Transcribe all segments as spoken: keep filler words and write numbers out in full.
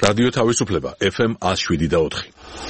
რადიო თავისუფლება ეფ ემ one oh seven და four.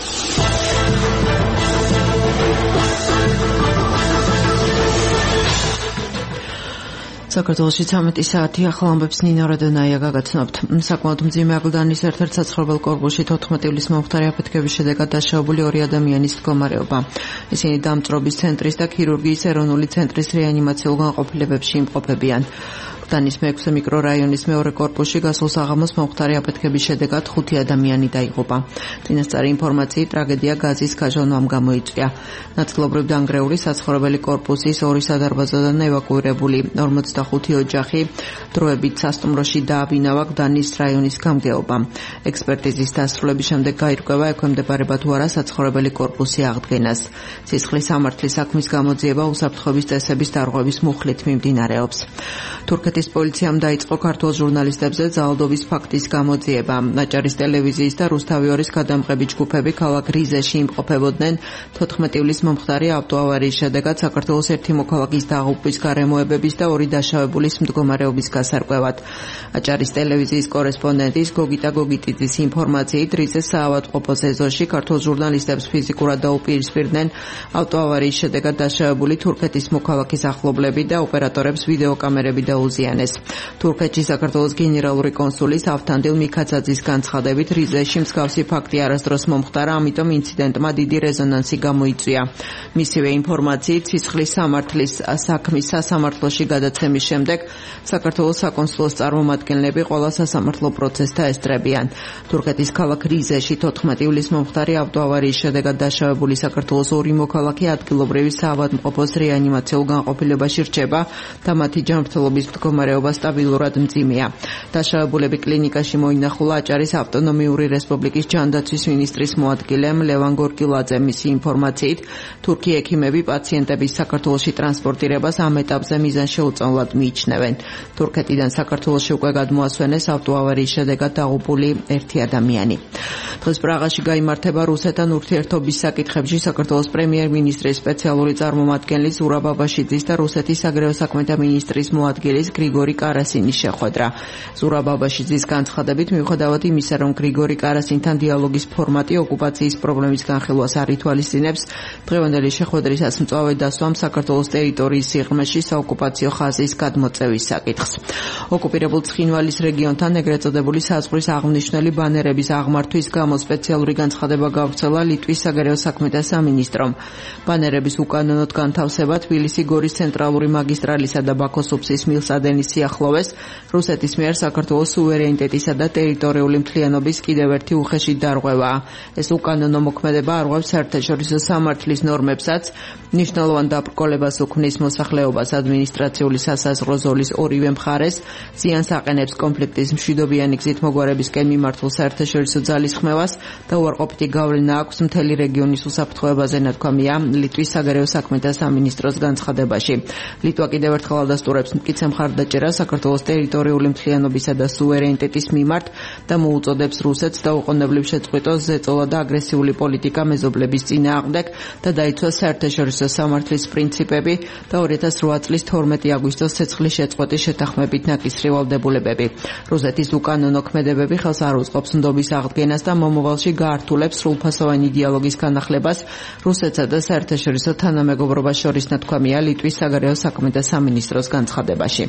საქართველოში ცამეტი საათი ახლა ამბობს ნინო რადონაია გაგაცნობთ. საკმაოდ მძიმე აკლდანის ერთ-ერთ საცხოვრებელ კორპუსში თოთხმეტი ივლისის მომხდარი აფეთქების შედეგად დაშავებული ორი ადამიანის მდგომარეობა. ისინი დამწრობის ცენტრის და ქირურგიის ეროვნული ცენტრის რეანიმაციულ განყოფილებებში იმყოფებიან. აკლდანის მეექვსე მიკრორაიონის მეორე კორპუსში გასულ საღამოს მომხდარი აფეთქების შედეგად ხუთი ადამიანი დაიღუპა. წინასწარი ინფორმაციით ტრაგედია გაზის გაჟონვამ გამოიწვია. ნაწილობრივ დანგრეული საცხოვრებელი კორპუსის ორი სადარბაზოდან ევაკუირებული ორმოცდახუთი ოჯახი დროებით სასტუმროში დააბინავა გდანის რაიონის გამგეობამ. ექსპერტიზის დასრულების შემდეგ გაირკვევა ექვემდებარება თუ არა საცხოვრებელი კორპუსი აღდგენას. სისხლის სამართლის საქმის გამოძიება უსაფრთხოების წესების დარღვევის მუხლით მიმდინარეობს. თურქეთის პოლიციამ დაიწყო ქართულ ჟურნალისტებზე ძალადობის ფაქტის გამოძიება. აჭარის ტელევიზიის და რუსთავიორის გადამღები ჯგუფები ქალაქ რიზეში იმყოფებოდნენ თოთხმეტი ივლისის მომხდარი ავტოავარიის შედეგად საქართველოს ერთი მოქალაქის დაღუპვის გარემოებების და ორი დაშავებულის მდგომარეობის გასარკვევად. აჭარის ტელევიზიის კორესპონდენტის გოგიტა გოგიტიძის ინფორმაციით რიზეს საავადმყოფოს ეზოში ქართულ ჟურნალისტებს ფიზიკურად დაუპირისპირდნენ ავტოავარიის შედეგად დაშავებული თურქეთის მოქალაქის ახლობლები და ოპერატორებს ვიდეოკამერები დაუზიანეს. თურქეთში საქართველოს გენერალური კონსულის ავთანდილ მიქაცაძის განცხადებით რიზეში მსგავსი ფაქტი არასდროს მომხდარა, ამიტომ ინციდენტმა დიდი რეზონანსი გამოიწვია. მისივე ინფორმაციით სისხლის სამართლის საქმის სასამართლოში გადაცემის შემდეგ საქართველოს საკონსულოს წარმომადგენლები ყველა სასამართლო პროცესთა ესწრებიან. თურქეთის ქალაქ რიზეში თოთხმეტი ივლისის მომხდარი ავტოავარიის შედეგად დაშავებული საქართველოს ორი მოქალაქე ადგილობრივი საავადმყოფოს რეანიმაციულ განყოფილებაში რჩება და მათი ჯანმრთელობის მდგომარეობა სტაბილურად მძიმეა. დაშავებულები კლინიკაში მოინახულა აჭარის ავტონომიური რესპუბლიკის ჯანდაცვის მინისტრის მოადგილემ ლევან გორგილაძემ. მისი ინფორმაციით თურქი ექიმები პაციენტების საქართველოში ტრანსპორტირებას ამ ეტაპზე მიზანშეუწონლად მიიჩნევენ. თურქეთიდან საქართველოში უკვე გადმოასვენეს ავტოავარიის შედეგად დაღუპული ერთი ადამიანი. დღეს პრაღაში გაიმართება რუსეთთან ურთიერთობის საკითხებში საქართველოს პრემიერ-მინისტრის სპეციალური წარმომადგენელი ზურაბ ბაბაშიძის და რუსეთის საგარეო საქმეთა მინისტრის მოადგილის გრიგორი კარასინის შეხვედრა. ზურაბ ბაბაშიძის განცხადებით, მიუხედავად იმისა, რომ გრიგორი კარასინთან დიალოგის ფორმატი ოკუპაციის პრობლემის განხილვას არ ითვალისწინებს, დღევანდელი შეხვედრისას მწვავე დასვამ საქართველოს ტერიტორიის სიღრმეში საოკუპაციო ხაზის გადმოწევის საკითხს. ოკუპირებულ ცხინვალის რეგიონთან ეგრეთ წოდებული საზღვრის აღნიშნული ბანერების აღმართვის გამო სპეციალური განცხადება გავრცელა ლიტვის საგარეო საქმეთა სამინისტრომ. ბანერების უკანონოდ განთავსება თბილისი-გორის ცენტრალური მაგისტრალისა და ბაქო-სუფსის მილსადენის სიახლოვეს რუსეთის მიერ საქართველოს სუვერენიტეტისა და ტერიტორიული მთლიანობის კიდევ ერთი უხეში დარღვევაა. ეს უკანონო მოქმედება არღვევს საერთაშორისო სამართლის ნორმებსაც, მნიშვნელოვან დაბრკოლებას უქმნის მოსახლეობას ადმინისტრაციული სასაზღვრო ზოლის ორივე მხარეს, ზიანს აყენებს კონფლიქტის მშვიდობიანი გზით მოგვარებისკენ მიმართულ საერთაშორისო ძალისხმევას და უარყოფითი გავლენა აქვს მთელი რეგიონის უსაფრთხოებაზე, ნათქვამია ლიტვის საგარეო საქმეთა სამინისტროს განცხადებაში. ლიტვა კიდევ ერთხელ ადასტურებს მტკიცე მხარდაჭერას საქართველოს ტერიტორიული მთლიანობისა და სუვერენიტეტის მიმართ და მოუწოდებს რუსეთს დაუყოვნებლივ შეწყვიტოს ზეწოლა და აგრესიული პოლიტიკა მეზობლების წინააღმდეგ და დაიცვას საერთაშორისო სამართლის პრინციპები და ორი ათას რვა წლის თორმეტი აგვისტოს ცეცხლის შეწყვეტის შეთანხმებით ნაკისრი ვალდებულებები. რუსეთის უკანონო ქმედებები ხელს არ უწყობს ნდობის აღდგენას და მომავალში გაართულებს სრულფასოვანი დიალოგის განახლებას რუსეთსა და საერთაშორისო თანამეგობრობას შორის, ნათქვამია ლიტვის საგარეო საქმეთა სამინისტროს განცხადებაში.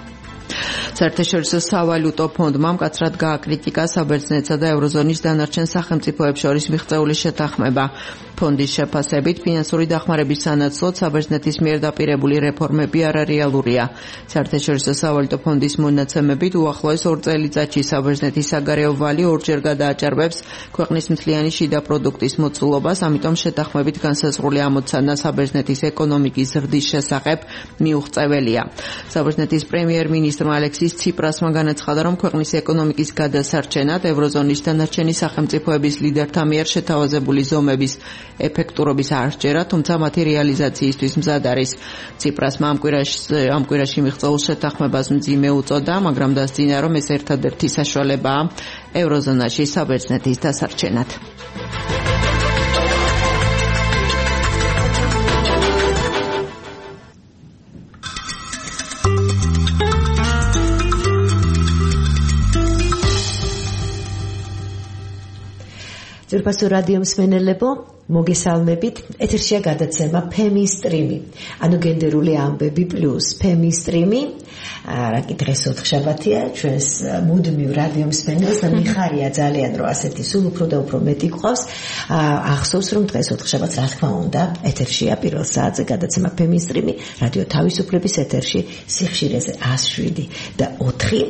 საერთაშორისო სავალუტო ფონდმა მკაცრად გააკრიტიკა საბერძნეთსა და ევროზონის დანარჩენ სახელმწიფოებს შორის მიღწეული შეთანხმება. ფონდის შეფასებით, ფინანსური დახმარების სანაცვლოდ საბერძნეთის მიერ დაპირებული რეფორმები არარეალურია. საერთაშორისო სავალუტო ფონდის მონაცემებით, უახლოეს ორ წელიწადში საბერძნეთის საგარეო ვალი ორჯერ გადააჭარბებს ქვეყნის მთლიანი შიდა პროდუქტის მოცულობას, ამიტომ შეთანხმებით განსაზღვრული ამოცანა საბერძნეთის ეკონომიკის ზრდის შესახებ მიუღწეველია. საბერძნეთის პრემიერ-მინისტრმა ალექსის ციპრასმა განაცხადა, რომ ქვეყნის ეკონომიკის გადასარჩენად ევროზონის დანარჩენი სახელმწიფოების ლიდერთა მიერ შეთავაზებული ზომების ეფექტურობის არ სჯერა, თუმცა მათი რეალიზაციისთვის მზად არის. ციპრასმა ამ კვირაში ამ კვირაში მიღწეულ შეთანხმებას მძიმე უწოდა, მაგრამ დასძინა, რომ ეს ერთადერთი საშუალებაა ევროზონაში საბერძნეთის დასარჩენად. ძვირფასო რადიო მსმენელებო, მოგესალმებით. ეთერშია გადაცემა ფემინსტრიმი, ანუ გენდერული ამბები პლუს ფემინსტრიმი. რა კი დღეს ოთხშაბათია, ჩვენს მუდმივ რადიო მსმენელს და მიხარია ძალიან, რომ ასეთი სულ უფრო და უფრო მეტი გვყავს. ახსოვს, რომ დღეს ოთხშაბათს რა თქმა უნდა, ეთერშია პირველ საათზე გადაცემა ფემინსტრიმი, რადიო თავისუფლების ეთერში სიხშირეზე ას შვიდი და ოთხი.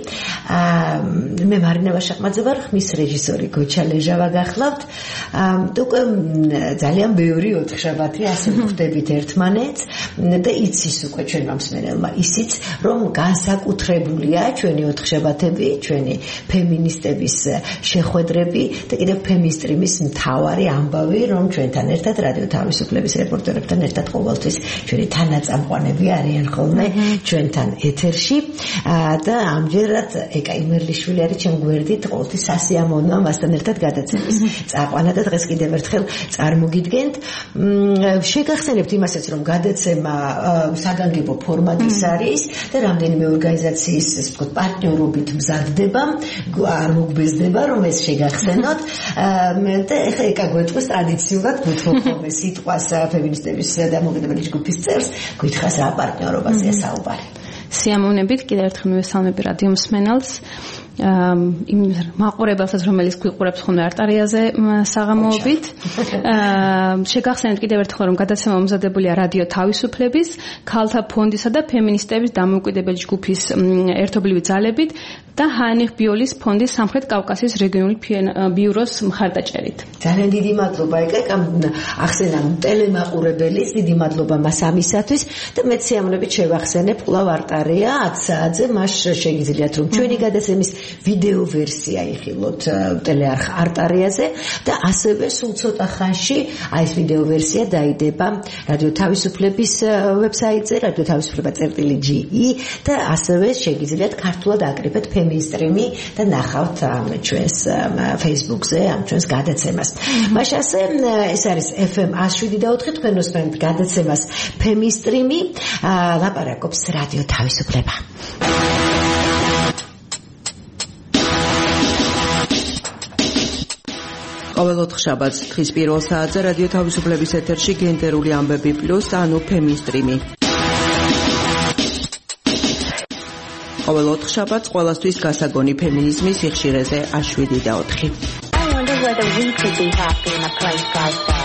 მე მარინა ვაშაყმაძე ვარ, ხმის რეჟისორი გოჩა ლეჟავა გახლავთ. უკვე ძალიან ბევრი ოთხშაბათი ასე ვხვდებით ერთმანეთს და იცის უკვე ჩვენმა მსმენელმა ისიც, რომ განსაკუთრებულია ჩვენი ოთხშაბათები, ჩვენი ფემინისტების შეხვედრები და კიდევ ფემინსტრიმის მთავარი ამბავი, რომ ჩვენთან ერთად რადიო თავისუფლების რეპორტერებთან ერთად ყოველთვის ჩვენი თანაწამყვანები არიან ხოლმე ჩვენთან ეთერში და ამჯერად ეკა იმერლიშვილი არის ჩემ გვერდით, ყოველთვის სასიამოვნოა მასთან ერთად გადაცემის წაყვანა და დღეს კიდევ ერთხელ წარმოგიდგენთ. შეგახსენებთ იმასაც, რომ გადაცემა საგანგებო ფორმატის არის და რამდენიმე ორგანიზაციის, ესე ვთქვათ, პარტნიორობით მზადდება, არ მოგბეზდება, რომ ეს შეგახსენოთ. და ეხლა ეკა გვეტყვის ტრადიციულად გვითხოვთ ხოლმე სიტყვას ფემინისტების დამოუკიდებელი ჯგუფის წევრს, გითხრას რა პარტნიორობაზეა საუბარი. სიამოვნებით, კიდევ ერთხელ მივესალმები რადიო მსმენელს. იმ მაყურებელსაც, რომელიც გვიყურებს ხოლმე არტარიაზე საღამოობით. შეგახსენებთ კიდევ ერთხელ, რომ გადაცემა მომზადებულია რადიო თავისუფლების, ქალთა ფონდისა და ფემინისტების დამოუკიდებელი ჯგუფის ერთობლივი ძალებით და ჰაინრიხ ბიოლის ფონდის სამხრეთ კავკასიის რეგიონული ბიუროს მხარდაჭერით. ძალიან დიდი მადლობა ეკა ახსენა ტელემაყურებელის, დიდი მადლობა მას ამისათვის და მეც სიამოვნებით შევახსენებ კვლავ არტარია ათ საათზე, მას შეგიძლიათ რომ ჩვენი გადაცემის ვიდეო ვერსია იხილოთ ტელეარხ არტარიაზე და ასევე სულ ცოტა ხანში აი ეს ვიდეო ვერსია დაიდება რადიო თავისუფლების ვებსაიტზე რადიო თავისუფლება წერტილი ჯი ი და ასევე შეგიძლიათ ქართულად აკრიფეთ ფემინსტრიმი და ნახავთ ამ ჩვენს Facebook-ზე ამ ჩვენს გადაცემას. მაშასე ეს არის ეფ ემ ას შვიდი და ოთხი, თქვენ უსმენთ გადაცემას ფემინსტრიმი, ლაპარაკობს რადიო თავისუფლება. ყოველ ოთხშაბათს დღის პირველ საათზე რადიო თავისუფლების ეთერში გენდერული ამბები პლუს, ანუ ფემინსტრიმი. ყოველ ოთხშაბათს ყველასთვის გასაგონი ფემინიზმის სიხშირეზე ას შვიდი და ოთხი. I wonder whether we could be happy in a place like that.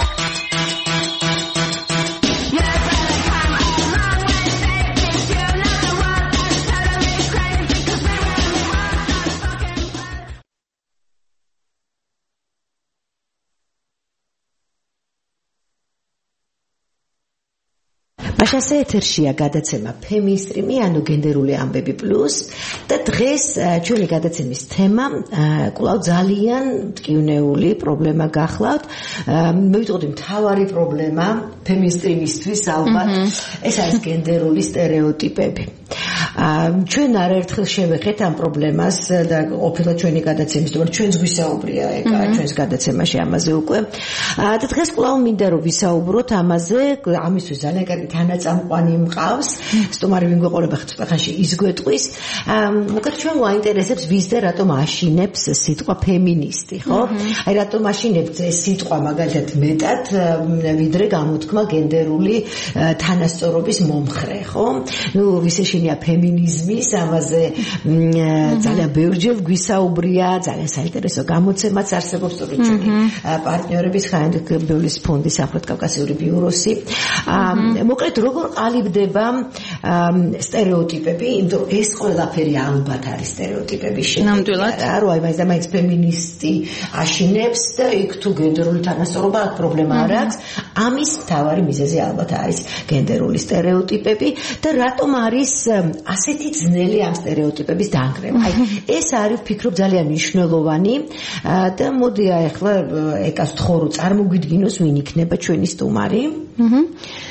მაშასე ეთერშია გადაცემა ფემინსტრიმი, ანუ გენდერული ამბები პლუს და დღეს ჩვენი გადაცემის თემა კვლავ ძალიან მტკივნეული პრობლემა გახლავთ. მე ვიტყოდი მთავარი პრობლემა ფემინსტრიმისთვის ალბათ ეს არის გენდერული სტერეოტიპები. ჩვენ არაერთხელ შევეხეთ ამ პრობლემას და ყოფილა ჩვენი გადაცემის თორემ ჩვენს გვისაუბრია ეკა ჩვენს გადაცემაში ამაზე უკვე. და დღეს კვლავ მინდა რომ ვისაუბროთ ამაზე, ამისთვის ძალიან კარგი თანაწამყვანი მყავს, სტუმარი ვინ გვეყოლება ცოტა ხანში ის გვეტყვის. მოკლედ ჩვენ გვაინტერესებს ვის და რატომ აშინებს სიტყვა ფემინისტი, ხო? აი რატომ აშინებს ეს სიტყვა მაგალითად მეტად ვიდრე გამოთქმა გენდერული თანასწორობის მომხრე, ხო? ნუ ვის ეშინია ფემინიზმის, ამაზე ძალიან ბევრჯერ გვისაუბრია, ძალიან საინტერესო გამოცემაც არსებობს თორე ჩვენი პარტნიორების ჰაინრიხ ბიოლის ფონდის სამხრეთ კავკასიური ბიუროსი. მოკლედ როგორ ყალიბდება სტერეოტიპები, იმიტომ რომ ეს ყველაფერი ალბათ არის სტერეოტიპების შედეგი. ნამდვილად. რა აი მაინც და მაინც ფემინისტი აშინებს და იქ თუ გენდერული თანასწორობა აქ პრობლემა არ აქვს. ამის მთავარი მიზეზი ალბათ არის გენდერული სტერეოტიპები და რატომ არის ასეთი ძნელი ამ სტერეოტიპების დაანგრევა. აი ეს არის ვფიქრობ ძალიან მნიშვნელოვანი და მოდი ახლა ეკას თხოვრო წარმოგვიდგინოს ვინ იქნება ჩვენი სტუმარი.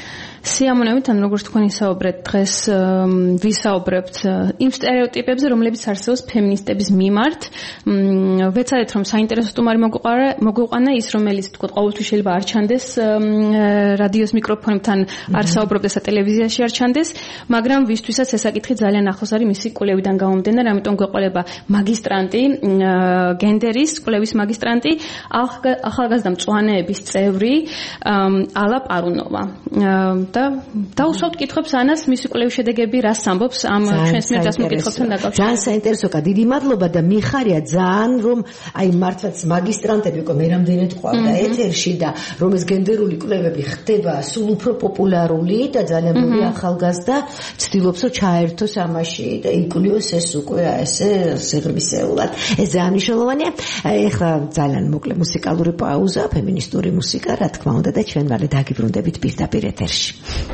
სიამოვნებით, ან როგორც თქვენ ისაუბრეთ დღეს ვისაუბრებთ იმ სტერეოტიპებზე, რომლებიც არსებობს ფემინისტების მიმართ. ვეცადეთ, რომ საინტერესო სტუმარი მოგვიყვანა ის, რომელიც თქო ყოველთვის შეიძლება არ ჩანდეს რადიოს მიკროფონებთან, არ საუბრობდეს და ტელევიზიაში არ ჩანდეს, მაგრამ ვისთვისაც ეს საკითხი ძალიან ახლოს არის მისი კვლევიდან გამომდინარე, ამიტომ გვეყოლება მაგისტრანტი, გენდერის კვლევის მაგისტრანტი, ახალგაზრდა მწვანეების წევრი ალა პარუნოვა. და დავუსვათ კითხვებს ანას, მისი კვლევის შედეგები რას ამბობს ამ ჩვენს მიერ დასმულ კითხვებთან დაკავშირებით. ძალიან საინტერესო, დიდი მადლობა და მიხარია ძალიან, რომ აი მართლაც მაგისტრანტები უკვე მე რამდენად ყვავდა ეთერში და რომ ეს გენდერული კვლევები ხდება სულ უფრო პოპულარული და ძალიან ბევრი ახალგაზრდა ცდილობს რომ ჩაერთოს ამაში და იკვლიოს ეს უკვე ესე სიღრმისეულად. ეს ძალიან მნიშვნელოვანია. ეხლა ძალიან მოკლე მუსიკალური პაუზა, ფემინისტური მუსიკა, რა თქმა უნდა და ჩვენ მალე დაგიბრუნდებით პირდაპირ ეთერში.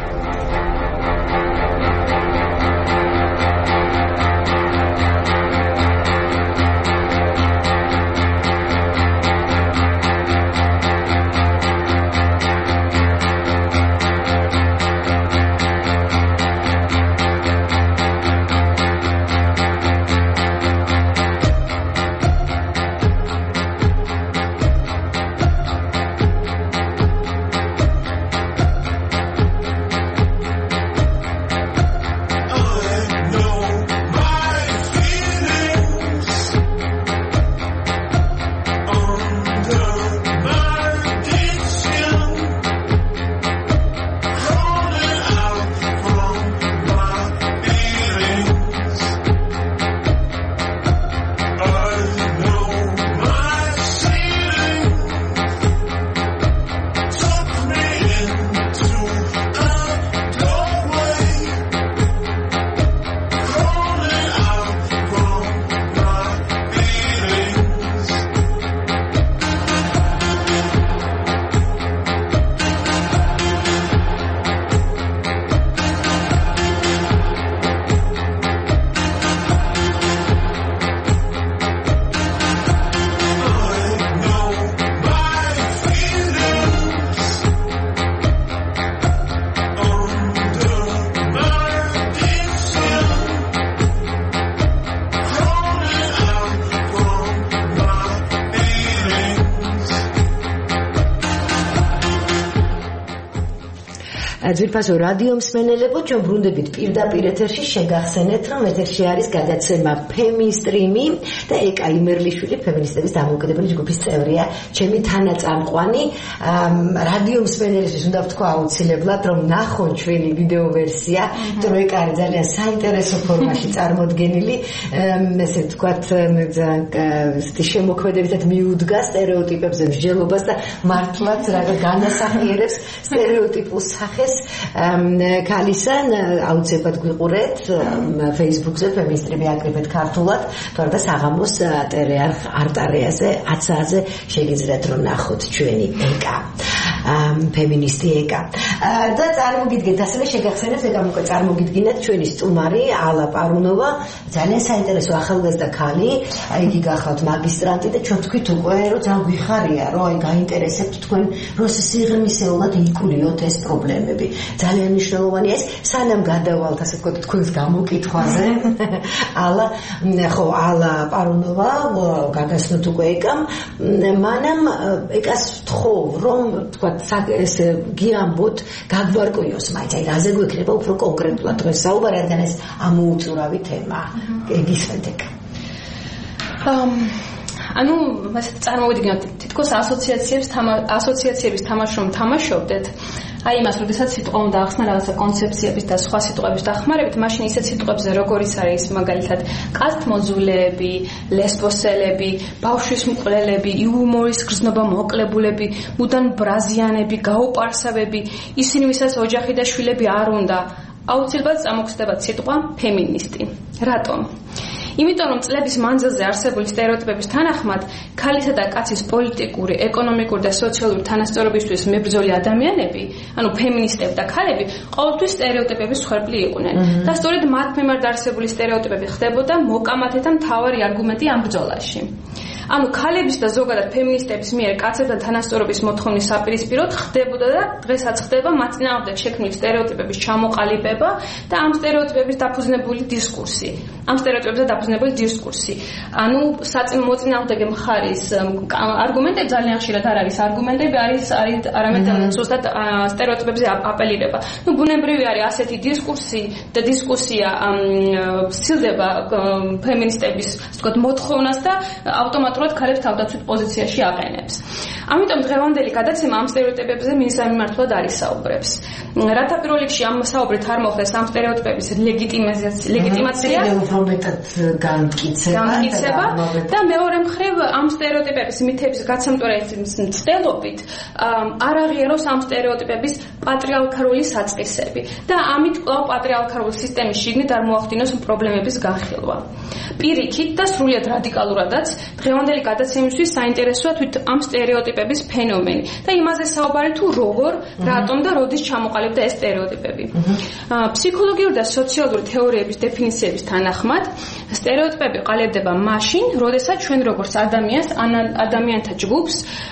ძვირფასო რადიო მსმენელებო, ჩვენ ბრუნდებით პირდაპირ ეთერში, შეგახსენეთ, რომ ეთერში არის გადაცემა ფემისტრიმი და ეკა იმერლიშვილი ფემინისტების დამოუკიდებელი ჯგუფის წევრია, ჩემი თანაწამყვანი. რადიო მსმენელისთვის უნდა ვთქვა აუცილებლად, რომ ნახონ ჩვენი ვიდეო ვერსია, იმიტომ რომ ეკა არის ძალიან საინტერესო ფორმაში წარმოდგენილი, ესე ვთქვათ, შემოქმედებითად მიუდგა სტერეოტიპებზე მსჯელობას და მართლაც რაღაც განასახიერებს სტერეოტიპულ სახეს ქალისა. აუცილებლად გვიყურეთ Facebook-ზე, ფემინისტრები აკრიფეთ ქართულად, თორე და საღამოს ტელეარხ არტარეაზე, აცაზე შეგიძლიათ რომ ნახოთ ჩვენი ეკა, ფემინისტი ეკა. და წარმოგიდგენთ, ასევე შეგახსენებთ, ეკა უკვე წარმოგიდგინეთ ჩვენი სტუმარი ალა პარუნოვა, ძალიან საინტერესო ახალგაზრდა ქალი, იგი გახლავთ მაგისტრანტი და ჩვენ თქვით უკვე რომ ძალიან გვიხარია, რომ აი გაინტერესებთ თქვენ, რომ სიღრმისეულად იკვლიოთ ეს პრობლემები. ძალიან მნიშვნელოვანია ეს, სანამ გადავალთ, ასე ვთქვათ, თქვენს გამოკითხვაზე. ალა, ხო, ალა პარუნოვა, გაგასნოთ უკვე ეკამ, მანამ ეკას ვთხოვ, რომ ვთქვათ, ეს გიამბოთ, გაგვარკვიოს მაინც, აი რაზე გვექნება უფრო კონკრეტულად დღეს საუბარი, რადგან ეს ამოუწურავი თემაა. გისმენთ ეკა. ანუ მასეთ წარმოვიდგინოთ, თითქოს ასოციაციების ასოციაციების თამაშს რომ თამაშობდეთ, აი იმას, როდესაც სიტყვა უნდა ახსნა რაღაცა კონცეფციების და სხვა სიტყვების დახმარებით, მაშინ ისეთ სიტყვებზე როგორიც არის მაგალითად კასტმოზულეები, ლესბოსელები, ბავშვის მკვლელები, იუმორის გრძნობა მოკლებულები, მუდან ბრაზიანები, გაუპარსავები, ისინი ვისაც ოჯახი და შვილები არ უნდა, აუცილებლად წამოხსნებათ სიტყვა ფემინისტი. რატომ? იმიტომ რომ წლების მანძილზე არსებული სტერეოტიპების თანახმად, ქალისა და კაცის პოლიტიკური, ეკონომიკური და სოციალური თანასწორობისთვის მებრძოლი ადამიანები, ანუ ფემინისტები და ქალები, ყოველთვის სტერეოტიპების მსხვერპლი იყვნენ. და სწორედ მათ მიმართ არსებული სტერეოტიპები ხდებოდა მოკამათეთა მთავარი არგუმენტი ამ ბრძოლაში. ანუ ქალების და ზოგადად ფემინისტების მიერ კაცებთან თანასწორობის მოთხოვნის საპირისპიროდ ხდებოდა და დღესაც ხდება მათ წინააღმდეგ შექმნილი სტერეოტიპების ჩამოყალიბება და ამ სტერეოტიპების დაფუძნებული დისკურსი. ამ სტერეოტიპებზე დაფუძნებული დისკურსი. ანუ მოწინააღმდეგე მხარის არგუმენტები ძალიან ხშირად არ არის არგუმენტები, არის არის არამედ ზუსტად სტერეოტიპებზე აპელირება. ნუ ბუნებრივი არის ასეთი დისკურსი და დისკუსია სცილდება ფემინისტების, ასე ვთქვათ, მოთხოვნას და ავტომატურად ქალებს თავდაცვით პოზიციაში აყენებს. ამიტომ დღევანდელი გადაცემა ამ სტერეოტიპებზე მისამართლად არის საუბრებს. რათა პირველ რიგში ამ საუბრით არ მოხდეს ამ სტერეოტიპების ლეგიტიმიზაცია, ლეგიტიმაცია, მეტად განმტკიცება და მეორე მხრივ ამ სტერეოტიპების მითების გაცემტვრის მცდელობით არ აღიაროს ამ სტერეოტიპების პატრიარქალური საწყისები და ამით კვლავ პატრიარქალური სისტემის შიგნით არ მოახდინოს პრობლემების განხილვა. პირიქით და სრულიად რადიკალურადაც დღევანდელი გადაცემისთვის საინტერესოა თვით ამ სტერეოტიპების ფენომენი და იმაზე საუბარი თუ როგორ, რატომ და როდის ჩამოყალიბდა ეს სტერეოტიპები. ფსიქოლოგიური და სოციალური თეორიების დეფინიციების თანახმად სტერეოტიპები ყალიბდება მაშინ, როდესაც ჩვენ როგორც ადამიანს ან ადამიანთა ჯგუფს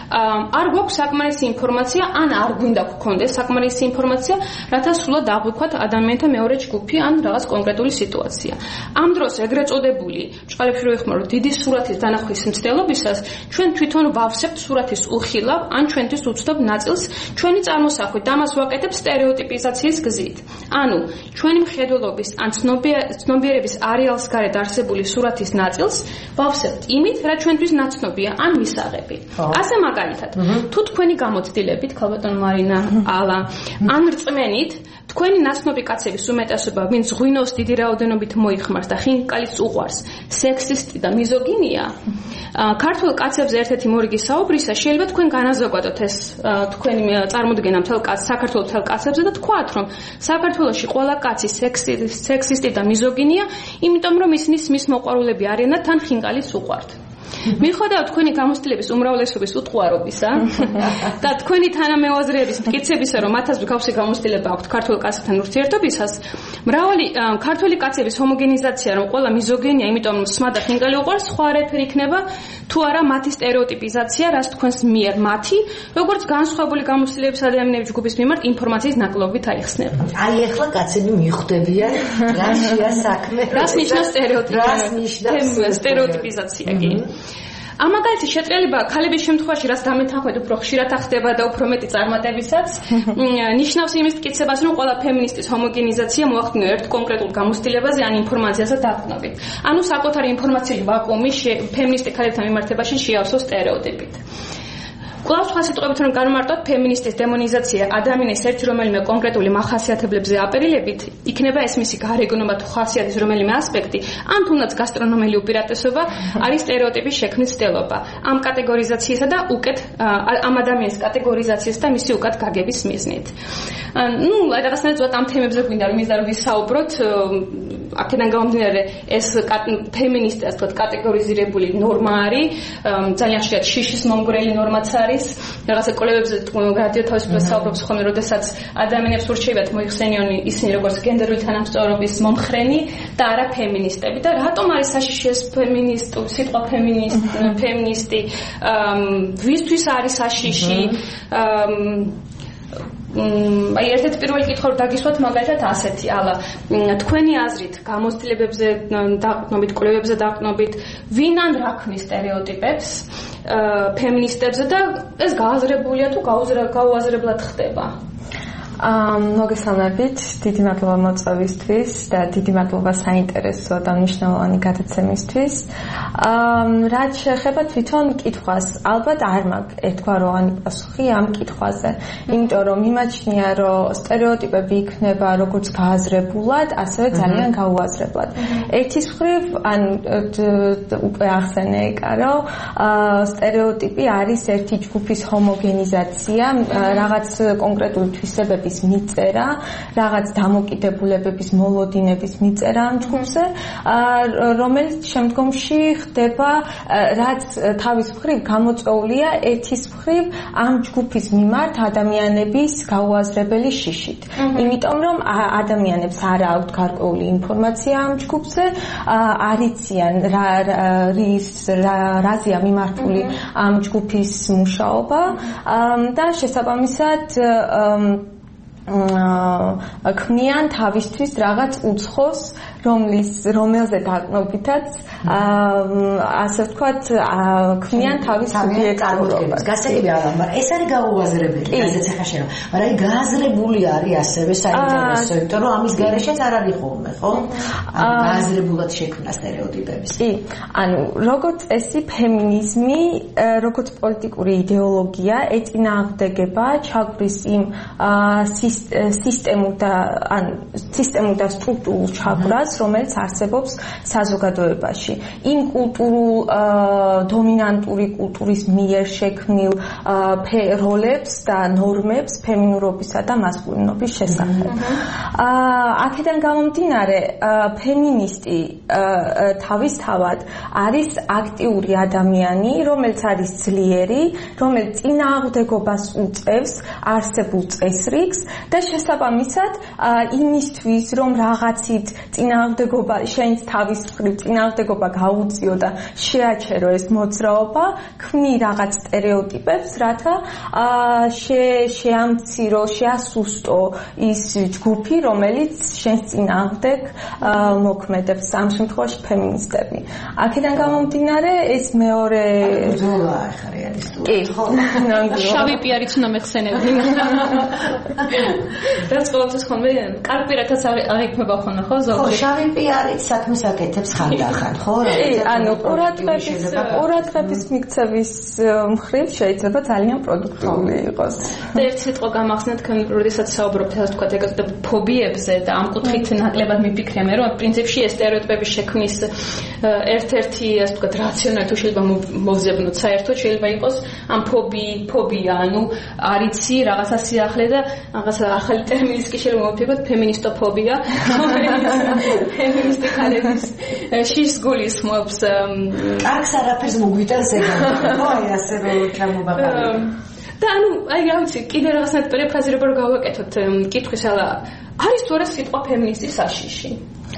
არ გვაქვს საკმარისი ინფორმაცია ან არ გვინდა გვქონდეს საკმარისი ინფორმაცია, რათა სრულად აღვიქვათ ადამიანთა მეორე ჯგუფი ან რაღაც კონკრეტული სიტუაცია. ამ დროს ეგრეთ წოდებული ჭყალებში რო ეხმაროთ დიდი სურათის დანახვის მცდელობისას, ჩვენ თვითონ ვავსებთ სურათის უხილავ ან ჩვენთვის უცნობ ნაწილს ჩვენი წარმოსახვით და ამას ვაკეთებ სტერეოტიპიზაციის გზით. ანუ ჩვენი მხედველობის ან ცნობიერების არეალს გარეთ არსებული სურათის ნაწილს ვავსებთ იმით, რა ჩვენთვის ნაცნობია ან მისაღები. ასე მაგალითად, თუ თქვენი გამოცდილებით, ქალბატონ მარინა, ალა, ან რწმენით თქვენი ნაცნობი კაცების უმეტესობა, ვინც ღვინოს დიდი რაოდენობით მოიხმარს და ხინკალიც უყვარს, სექსისტი და მიზოგინია, ქართულ კაცებზე ერთ-ერთი მორიგი საუბრისა შეიძლება თქვენ განაზოგადოთ ეს თქვენი წარმოდგენა მთელ კაც საქართველოს მთელ კაცებზე და თქვათ, რომ საქართველოში ყველა კაცი სექსისტი და მიზოგინია, იმიტომ რომ ისინი მის მოყვარულები არიან და თან ხინკალიც უყვართ. მიუხედავად თქვენი გამოცდილების უმრავლესობის უტყუარობისა და თქვენი თანამეუაზრეების მტკიცებისა, რომ მათაც მსგავსი გამოცდილება აქვთ ქართულ კაცებთან ურთიერთობისას, მრავალი ქართული კაცების ჰომოგენიზაცია, რომ ყველა მიზოგენია, იმიტომ რომ სმა და ხინკალი უყვარს, სხვა არაფერი იქნება თუ არა მათი სტერეოტიპიზაცია, რაც თქვენს მიერ მათი, როგორც განსხვავებული გამოცდილების ადამიანების ჯგუფის მიმართ ინფორმაციის ნაკლობით აიხსნება. აი ახლა კაცები მიხვდებიან, რა შეა საქმე. რას ნიშნავს სტერეოტიპიზაცია? სტერეოტიპიზაცია კი. ამაგალითი შეტრიალება ქალების შემთხვევაში რაც დამეთანხმებით უფრო ხშირად ხდება და უფრო მეტი წარმატებისაც ნიშნავს იმის მტკიცებას, რომ ყველა ფემინისტის ჰომოგენიზაცია მოახდინა ერთ კონკრეტულ გამოცდილებაზე ან ინფორმაციაზე დაყრდნობით. ანუ საკუთარი ინფორმაციული ვაკუუმი ფემინისტი ქალებთან მიმართებაში შეავსოს სტერეოტიპით. კვლავ სხვა სიტყვებით რომ განმარტოთ, ფემინისტის დემონიზაცია ადამიანის ერთ რომელიმე კონკრეტული მახასიათებლებზე აპერილებით, იქნება ეს მისი გარეგნობა თუ ხასიათის რომელიმე ასპექტი, ან თუნდაც გასტრონომელი უპირატესობა არის სტერეოტიპის შექმნის ცდელობა. ამ კატეგორიზაციისა და უკეთ ამ ადამიანის კატეგორიზაციის და მისი უკეთ გაგების მიზნით. ნუ, რაღაცნაირად ზოგადად ამ თემებზე გვინდა რომ მინდა რომ ვისაუბროთ, აქედან გამომდინარე ეს ფემინისტი ასე ვთქვათ კატეგორიზირებული ნორმა არის, ძალიან ხშირად შიშის მომგვრელი ნორმაც არის. რაღაცა კოლეგებზე რადიო თავისუფლებას საუბრობს ხოლმე, როდესაც ადამიანებს ურჩევიათ მოიხსენიონ ისინი როგორც გენდერული თანამშრომლობის მომხრენი და არა ფემინისტები. და რატომ არის საშიში ეს ფემინისტი, სიტყვა ფემინისტი, ფემინისტი, ვისთვის არის საშიში? აი ერთ-ერთი პირველი კითხვა რომ დაგისვათ მაგალითად ასეთი, ალა, თქვენი აზრით გამოცდილებებზე დაყრდნობით, კვლევებზე დაყრდნობით, ვინ ან რა ქმნის სტერეოტიპებს ფემინისტებზე და ეს გააზრებულია თუ გაუაზრებლად ხდება? მოგესალმებით, დიდი მადლობა მოწვევისთვის და დიდი მადლობა საინტერესო და მნიშვნელოვანი გადაცემისთვის. რაც შეეხება თვითონ კითხვას, ალბათ არ მაქვს ერთგვაროვანი პასუხი ამ კითხვაზე, იმიტომ რომ იმაჩნია, რომ სტერეოტიპები იქნება როგორც გააზრებულად, ასევე ძალიან გაუაზრებლად. ერთის მხრივ, ან უკვე ახსენე ეკა, რომ სტერეოტიპი არის ერთი ჯგუფის ჰომოგენიზაცია, რაღაც კონკრეტული თვისებები მიღწევების მიწერა, რაღაც დამოკიდებულებების მოლოდინების მიწერა ამ ჯგუფზე, რომელიც შემდგომში ხდება, რაც თავის მხრივ გამოწვეულია ერთის მხრივ ამ ჯგუფის მიმართ ადამიანების გაუაზრებელი შიშით. იმიტომ რომ ადამიანებს არ აქვთ გარკვეული ინფორმაცია ამ ჯგუფზე, არ იციან რა რაზეა მიმართული ამ ჯგუფის მუშაობა და შესაბამისად ქმნიან თავისთვის რაღაც უცხოს, რომლის რომელზე დაყრდნობითაც ასე ვთქვათ, ქმნიან თავის სუბიექტურობას. გასაგები არა, მაგრამ ეს არის გაუაზრებელი, რაზეც ახლა შენა. მაგრამ აი გააზრებული არის ასევე საინტერესო, იმიტომ რომ ამის გარეშეც არ არის ხოლმე, ხო? ანუ გააზრებულად შექმნა სტერეოტიპების. კი, ანუ როგორც წესი ფემინიზმი, როგორც პოლიტიკური იდეოლოგია ეწინააღმდეგება ჩაგვრის იმ სისტემურ და ან სისტემურ და სტრუქტურულ ჩაგვრას, რომელიც არსებობს საზოგადოებაში. იმ კულტურულ დომინანტური კულტურის მიერ შექმნილ როლებს და ნორმებს ფემინურობისა და მასკულინობის შესახებ. აქედან გამომდინარე, ფემინისტი თავისთავად არის აქტიური ადამიანი, რომელიც არის ძლიერი, რომელიც წინააღმდეგობას უწევს არსებულ წესრიგს და შესაბამისად იმისთვის, რომ რაღაცით წინააღმდეგობა შენს თავის მხრივ წინააღმდეგობა გაუწიო და შეაჩერო ეს მოძრაობა, ქმნი რაღაც სტერეოტიპებს, რათა შეამცირო, შეასუსტო ის ჯგუფი, რომელიც შენს წინააღმდეგ მოქმედებს, ამ შემთხვევაში ფემინისტები. აქედან გამომდინარე, ეს მეორე ბრძოლა ახლა რეალისტური. ხო, შავი პიარიც უნდა მეხსენებდი. რაც ყოველთვის ხოლმე კარპირათაც აღიქმება ხოლმე, ხო, ზოგადად. ხო, შავი პიარიც საქმეს აკეთებს ხანდახან, ხო? კი, ანუ ყურადღების ყურადღების მიქცევის მხრივ შეიძლება ძალიან პროდუქტიული იყოს. და ერთ სიტყვა გამახსენეთ, როდესაც საუბრობთ, ასე ვთქვათ, ეგრეთ ფობიებზე და ამ კუთხით ნაკლებად მიფიქრე მე, რომ პრინციპში ეს სტერეოტიპების შექმნის ერთ-ერთი, ასე ვთქვათ, რაციონალი თუ შეიძლება მოვზებნოთ საერთოდ შეიძლება იყოს ამ ფობი, ფობია, ანუ არიცი რაღაცა სიახლე და რაღაცა ახალი ტერმინიც კი შეიძლება მოვიფიქროთ, ფემინისტოფობია. ფემინისტი ქალების შიშს გულისხმობს. კარგს არაფერს მოგვიტანს ეგრე, ხო, ასე რომ ჩამობაყალიბო. და ანუ, აი რა ვიცი, კიდე რაღაცნაირად პერიფრაზირება რო გავაკეთოთ კითხვის, ალა არის თუ არა სიტყვა ფემინისტი საშიში?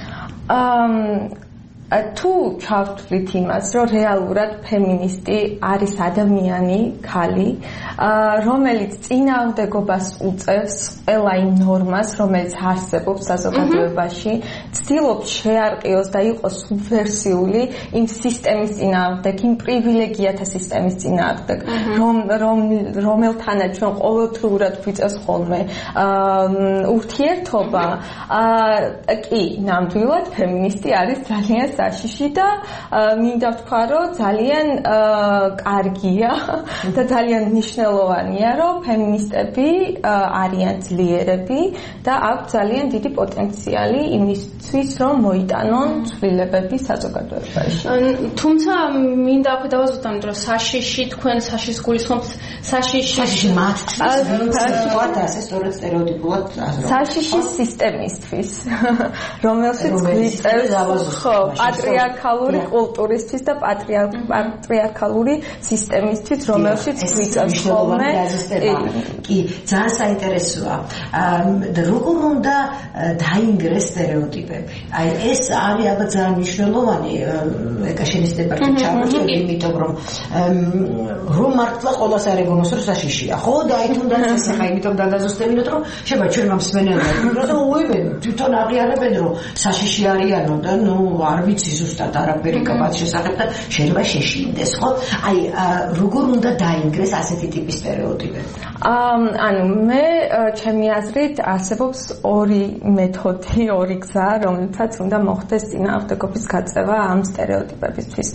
თუ ჩავთვლით იმას, რომ რეალურად ფემინისტი არის ადამიანი, ქალი, რომელიც წინააღმდეგობას უწევს ყველა იმ ნორმას, რომელიც არსებობს საზოგადოებაში, ცდილობს შეარყიოს და იყოს სუბვერსიული იმ სისტემის წინააღმდეგ, იმ პრივილეგიათა სისტემის წინააღმდეგ, რომელთანაც ჩვენ ყოველდღიურად გვიწევს ხოლმე ურთიერთობა. კი, ნამდვილად ფემინისტი არის ძალიან საშიში და მინდა ვთქვა, რომ ძალიან კარგია და ძალიან მნიშვნელოვანია, რომ ფემინისტები არიან ძლიერები და აქვს ძალიან დიდი პოტენციალი იმისთვის, რომ მოიტანონ ცვლილებები საზოგადოებაში. თუმცა მინდა აქვე დავაზუსტოთ, რომ საშიში თქვენ საშიშს გულისხმობთ, საშიში მათთვის ვთქვათ, ასე სწორედ სტერეოტიპულად საშიში სისტემისთვის, რომელშიც გვიწევს ხო პატრიარქალური კულტურისთვის და პატრიარქალური სისტემისთვის, რომელშიც გვიწევს ხოლმე. კი, ძალიან საინტერესოა. როგორ უნდა დაინგრეს სტერეოტიპები? აი ეს არის ალბათ ძალიან მნიშვნელოვანი ეკაშენის დეპარტამენტში ჩამოწევი, იმიტომ რომ რომ მართლა ყოველას არ ეგონოს რომ საშიშია, ხო? და აი თუნდაც ეს ახლა იმიტომ დაგაზუსტებინოთ, რომ შეება ჩვენმა მსმენელმა რომ უიმენ თვითონ აღიარებენ რომ საშიში არიანო და ნუ არ ვიცი ზუსტად არაფერი კაბაც შესახებ და შეიძლება შეშინდეს, ხო? აი როგორ უნდა დაინგრეს ასეთი ტიპის სტერეოტიპები? ანუ მე ჩემი აზრით არსებობს ორი მეთოდი, ორი გზა, რომელთაც უნდა მოხდეს წინააღმდეგობის გაწევა ამ სტერეოტიპებისთვის.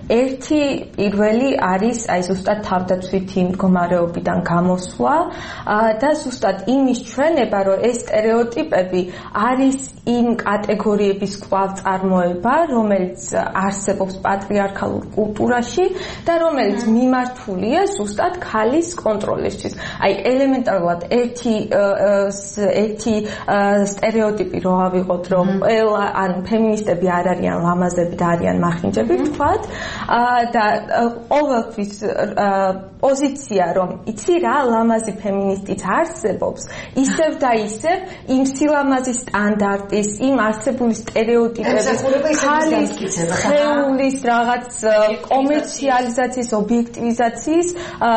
ერთი პირველი არის აი ზუსტად თავდაცვითი მდგომარეობიდან გამოსვლა და ზუსტად იმის ჩვენება, რომ ეს სტერეოტიპები არის იმ კატეგორიების კვლავ წარმოება, რომელიც არსებობს პატრიარქალურ კულტურაში და რომელიც მიმართულია ზუსტად ქალის კონტროლისთვის. აი ელემენტარულად ერთი ერთი სტერეოტიპი რო ავიღოთ, რომ ყველა ან ფემინისტები არ არიან ლამაზები და არიან მახინჯები, ვთქვათ, და ყოველთვის პოზიცია, რომ იცი რა, ლამაზი ფემინისტიც არსებობს, ისევ და ისევ იმ სილამაზის სტანდარტის, იმ არსებული სტერეოტიპების, ქალის სხეულის რაღაც კომერციალიზაციის, ობიექტივიზაციის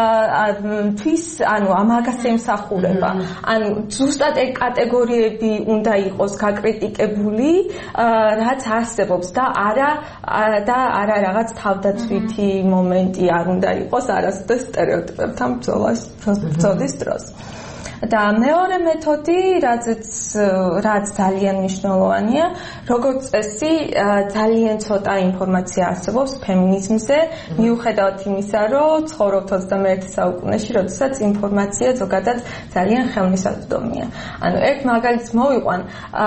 თვის, ანუ ამაგას ემსახურება. ანუ ზუსტად ეგ კატეგორიები უნდა იყოს გაკრიტიკებული, რაც არსებობს და არა და არა რაღაც თავდაცვითი მომენტი არ უნდა იყოს არასდროს სტერეოტიპებთან ბრძოლის დროს. და მეორე მეთოდი, რაც რაც ძალიან მნიშვნელოვანია, როგორც წესი, ძალიან ცოტა ინფორმაცია არსებობს ფემინიზმზე, მიუხედავად იმისა, რომ ცხოვრობთ ოცდამეერთე საუკუნეში, როდესაც ინფორმაცია ზოგადად ძალიან ხელმისაწვდომია. ანუ ერთ მაგალითს მოვიყვან,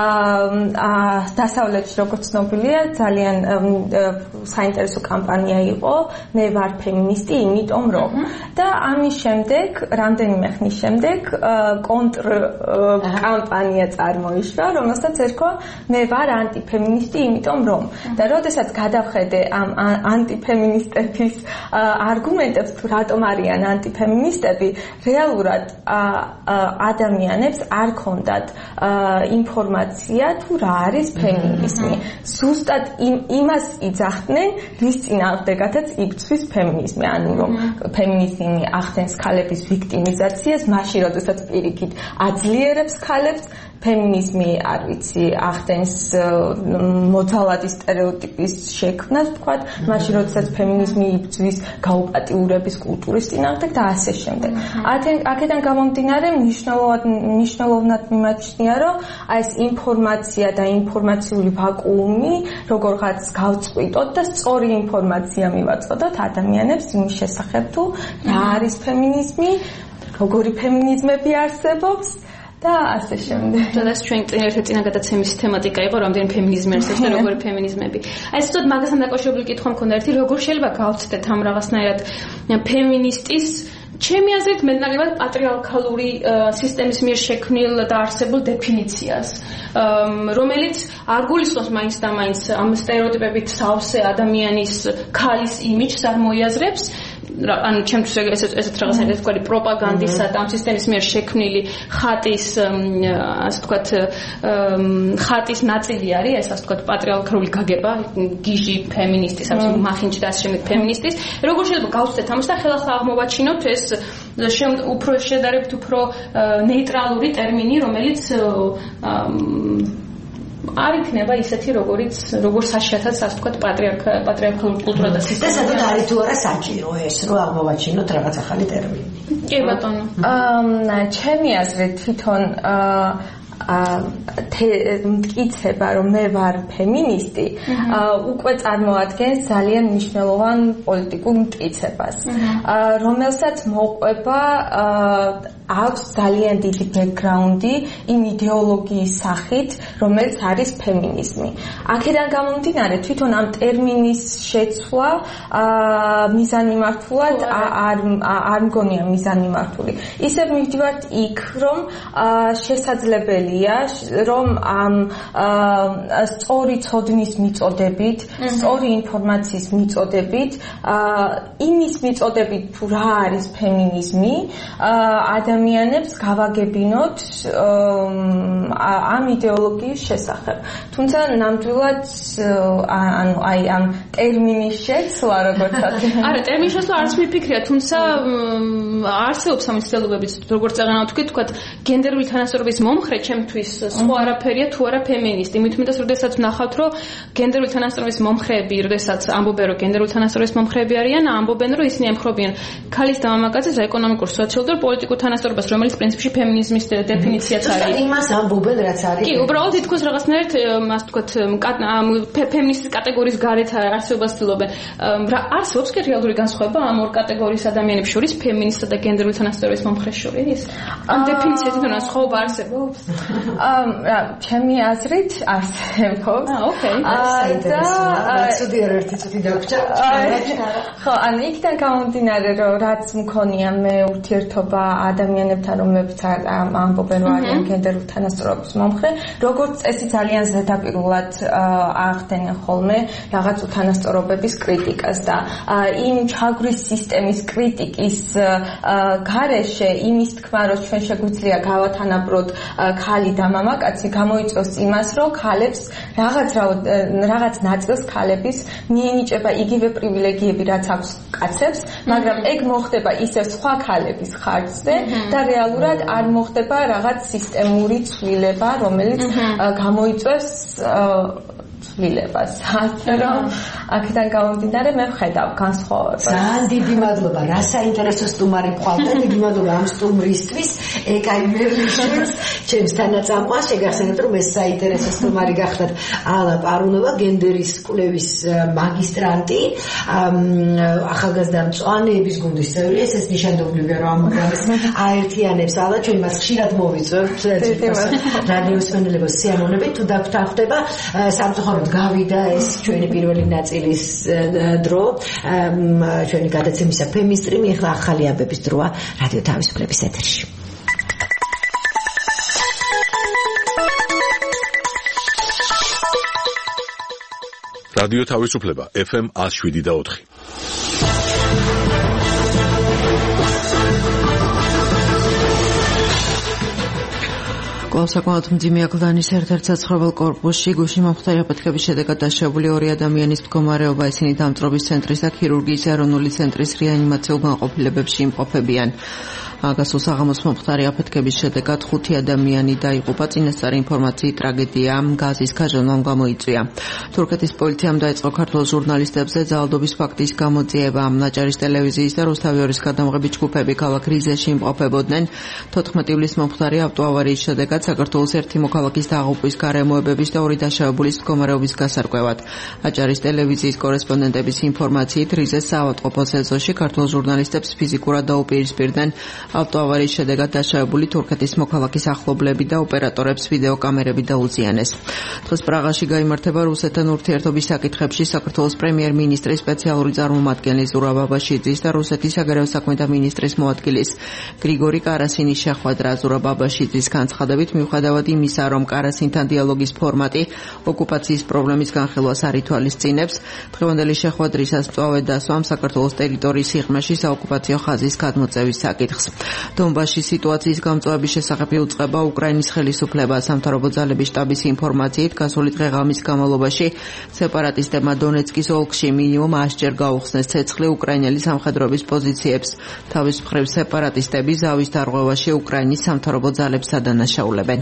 დასავლეთში როგორც ცნობილია, ძალიან საინტერესო კამპანია იყო, მე ვარ ფემინისტი, იმიტომ რომ და ამის შემდეგ, რამდენიმე ხნის შემდეგ კონტრ კამპანია წარმოიშვა, რომელსაც ერქვა მე ვარ ანტიფემინისტი, იმიტომ რომ და როდესაც გადავხედე ამ ანტიფემინისტების არგუმენტებს, თუ რატომ არიან ანტიფემინისტები, რეალურად ადამიანებს არ ქონდათ ინფორმაცია, თუ რა არის ფემინიზმი. ზუსტად იმას იძახდნენ, რის წინააღმდეგადაც იბრძვის ფემინიზმი, ანუ რომ ფემინიზმი ახდენს ქალების ვიქტიმიზაციას, მაშინ როდესაც პირიქით აძლიერებს ქალებს, ფემინიზმი, არ ვიცი, ახდენს მოძალადი სტერეოტიპის შექმნას, ვთქვათ, მაშინ როდესაც ფემინიზმი იბრძვის გაუპატიურების კულტურის წინააღმდეგ და ასე შემდეგ. აქედან გამომდინარე, მნიშვნელოვნად მიმაჩნია, რომ აი ეს ინფორმაცია და ინფორმაციული ვაკუუმი როგორღაც გავწყვიტოთ და სწორი ინფორმაცია მივაწყდოთ ადამიანებს იმის შესახებ, თუ რა არის ფემინიზმი, როგორი ფემინიზმები არსებობს და ასე შემდეგ. ეს ჩვენ ერთ-ერთი გადაცემის თემატიკა იყო, რამდენი ფემინიზმი არსებობს და როგორი ფემინიზმები. აი ეს თოთ მაგასთან დაკავშირებული კითხვა მქონდა ერთი, როგორ შეიძლება გავცდეთ ამ რაღაცნაირად ფემინისტის ჩემი აზრით მეტნაკლებად პატრიარქალური სისტემის მიერ შექმნილ და არსებულ დეფინიციას, რომელიც არ გულისხმობს მაინც და მაინც ამ სტერეოტიპებით სავსე ადამიანის ქალის იმიჯს არ მოიაზრებს, ანუ ჩემთვის ესეთ ესეთ რაღაცა ეს თქვა პროპაგანდისა და ამ სისტემის მიერ შექმნილი ხატის ასე ვთქვათ ხატის ნაწილი არის ეს ასე ვთქვათ პატრიარქალური გაგება გიჟი ფემინისტის ასე მახინჯი და ასე შემდეგ ფემინისტის როგორ შეიძლება გავხსნათ ამას და ხელახლა აღმოვაჩინოთ ეს უფრო შედარებით უფრო ნეიტრალური ტერმინი რომელიც არ იქნება ისეთი როგორიც როგორ საშიათად ასე ვთქვათ პატრიარქ პატრიარქალური კულტურა და სისტემა. და სადაც არის თუ არა საჭირო ეს რომ აღმოვაჩინოთ რაღაც ახალი ტერმინი. კი ბატონო. აა ჩემი აზრით თვითონ მტკიცება რომ მე ვარ ფემინისტი უკვე წარმოადგენს ძალიან მნიშვნელოვან პოლიტიკურ მტკიცებას რომელსაც მოყვება აქვს ძალიან დიდი ბექგრაუნდი იმ იდეოლოგიის სახით რომელიც არის ფემინიზმი. აქედან გამომდინარე თვითონ ამ ტერმინის შეცვლა მიზანმიმართულად არ არ მგონია მიზანმიმართული. ისევ მივდივართ იქ რომ შესაძლებელია რომ ამ სწორი ცოდნის მიწოდებით, სწორი ინფორმაციის მიწოდებით, იმის მიწოდებით თუ რა არის ფემინიზმი, ადამიანებს გავაგებინოთ ამ იდეოლოგიის შესახებ. თუმცა ნამდვილად ანუ აი ამ ტერმინის შეცვლა როგორც ასე. არა, ტერმინის შეცვლა არც მიფიქრია, თუმცა არსებობს ამ ცდილობებიც, როგორც აღანავ თქვი, თქვა გენდერული თანასწორობის მომხრე ჩემთვის სხვა არაფერია თუ არა ფემინისტი. მით უმეტეს, როდესაც ვნახავთ, რომ გენდერული თანასწორობის მომხრეები, როდესაც ამბობენ, რომ გენდერული თანასწორობის მომხრეები არიან, ამბობენ, რომ ისინი ემხრობიან ქალის და მამაკაცის ეკონომიკურ, სოციალურ და პოლიტიკურ თანასწორობას თანასწორობას, რომელიც პრინციპში ფემინიზმის დეფინიციაც არის. იმას ამბობენ, რაც არის. კი, უბრალოდ თითქოს რაღაცნაირად, ასე ვთქვათ, ფემინისტის კატეგორიის გარეთ არსებობას ცდილობენ. არსებობს კი რეალური განსხვავება ამ ორ კატეგორიის ადამიანებს შორის, ფემინისტსა და გენდერული თანასწორობის მომხრეს შორის? ამ დეფინიციით თვითონ სხვაობა არსებობს? რა, ჩემი აზრით არსებობს. აა, ოკეი. და ცუდი არ ერთი ცუდი დაგჭა. ხო, ანუ იქიდან გამომდინარე, რომ რაც მქონია მე ურთიერთობა ადამიანებთან, რომლებიც ამბობენ, რომ არიან გენდერული თანასწორობის მომხრე, როგორც წესი ძალიან ზედაპირულად ახდენენ ხოლმე რაღაც უთანასწორობების კრიტიკას და იმ ჩაგვრის სისტემის კრიტიკის გარეშე იმის თქმა, რომ ჩვენ შეგვიძლია გავათანაბროთ ქალი და მამაკაცი, გამოიწვევს იმას, რომ ქალებს რაღაც რაღაც ნაწილს ქალების მიენიჭება იგივე პრივილეგიები, რაც აქვს კაცებს, მაგრამ ეგ მოხდება ისევ სხვა ქალების ხარჯზე და რეალურად არ მოხდება რაღაც სისტემური ცვლილება, რომელიც გამოიწვევს ცვლილებას. ასე რომ აქედან გამომდინარე მე ვხედავ განსხვავებას. ძალიან დიდი მადლობა. რა საინტერესო სტუმარი გყავდა. დიდი მადლობა ამ სტუმრისთვის. ეკაი მერლიშვილს, ჩემს თანაწამყვას, შეგახსენებთ, რომ ეს საინტერესო სტუმარი გახდათ ალა პარუნოვა, გენდერის კვლევის მაგისტრანტი, ახალგაზრდა მწვანეების გუნდის წევრი. ეს ეს ნიშანდობლივია, რომ ამ პროგრამას აერთიანებს ალა, ჩვენ მას ხშირად მოვიწვევთ. რადიოს მენელებო სიამოვნებით, თუ დაგვრთახდება სამწუხაროდ გავიდა ეს ჩვენი პირველი ნაწილის დრო, ჩვენი გადაცემისა ფემისტრიმი, ახლა ახალი ამბების დროა რადიო თავისუფლების ეთერში. რადიო თავისუფლება ეფ ემ one oh seven და four. საკმაოდ მძიმე აკლდანის ერთ-ერთ საცხოვრებელ კორპუსში გუშინ მომხდარი აფეთქების შედეგად დაშავებული ორი ადამიანის მდგომარეობა, ისინი დამწრობის ცენტრის და ქირურგიის ეროვნული ცენტრის რეანიმაციულ განყოფილებებში იმყოფებიან. აგასო საღამოს მომხდარი აფეთქების შედეგად ხუთი ადამიანი დაიღუპა. წინასწარი ინფორმაციით ტრაგედია გაზის გაჟონვამ გამოიწვია. თურქეთის პოლიციამ დაიწყო ქართულ ჟურნალისტებზე ძალადობის ფაქტის გამოძიება. ნაჭარის ტელევიზიის და რუსთავიორის გადამღები ჯგუფები ქალაქ რიზეში იმყოფებოდნენ. თოთხმეტი ივლისს მომხდარი ავტოავარიის შედეგად საქართველოს ერთი მოქალაქის დაღუპვის, გარემოებების და ორი დაშავებულის მდგომარეობის გასარკვევად. აჭარის ტელევიზიის კორესპონდენტების ინფორმაციით რიზეს საავადმყოფოს ეზოში ქართულ ჟურნალისტებს ფიზიკურად დაუპირისპირდნენ ავტოავარიის შედეგად დაშავებული თურქეთის მოქალაქის ახლობლები და ოპერატორებს ვიდეოკამერები დაუზიანეს. დღეს პრაღაში გაიმართება რუსეთთან ურთიერთობის საკითხებში საქართველოს პრემიერ-მინისტრის სპეციალური წარმომადგენლის ზურაბ ბაბაშიძის და რუსეთის საგარეო საქმეთა მინისტრის მოადგილის გრიგორი კარასინის შეხვედრა. ზურაბ ბაბაშიძის განცხადებით, მიუხედავად იმისა, რომ კარასინთან დიალოგის ფორმატი ოკუპაციის პრობლემის განხილვას არ ითვალისწინებს, დღევანდელი შეხვედრისას მწვავე დასვამ საქართველოს ტერიტორიის სიღრმეში საოკუპაციო ხაზის გადმოწევის საკითხს. დონბასის სიტუაციის გამწვავების შესახებ იუწყება უკრაინის ხელისუფლება. სამთავრობო ძალების შტაბის ინფორმაციით, გასული დღეღამის განმავლობაში სეპარატისტებმა დონეცკის ოლქში მინიმუმ ასჯერ გაუხსნეს ცეცხლი უკრაინელი სამხედროების პოზიციებს. თავის მხრივ სეპარატისტები ზავის დარღვევაში უკრაინის სამთავრობო ძალებს ადანაშაულებენ.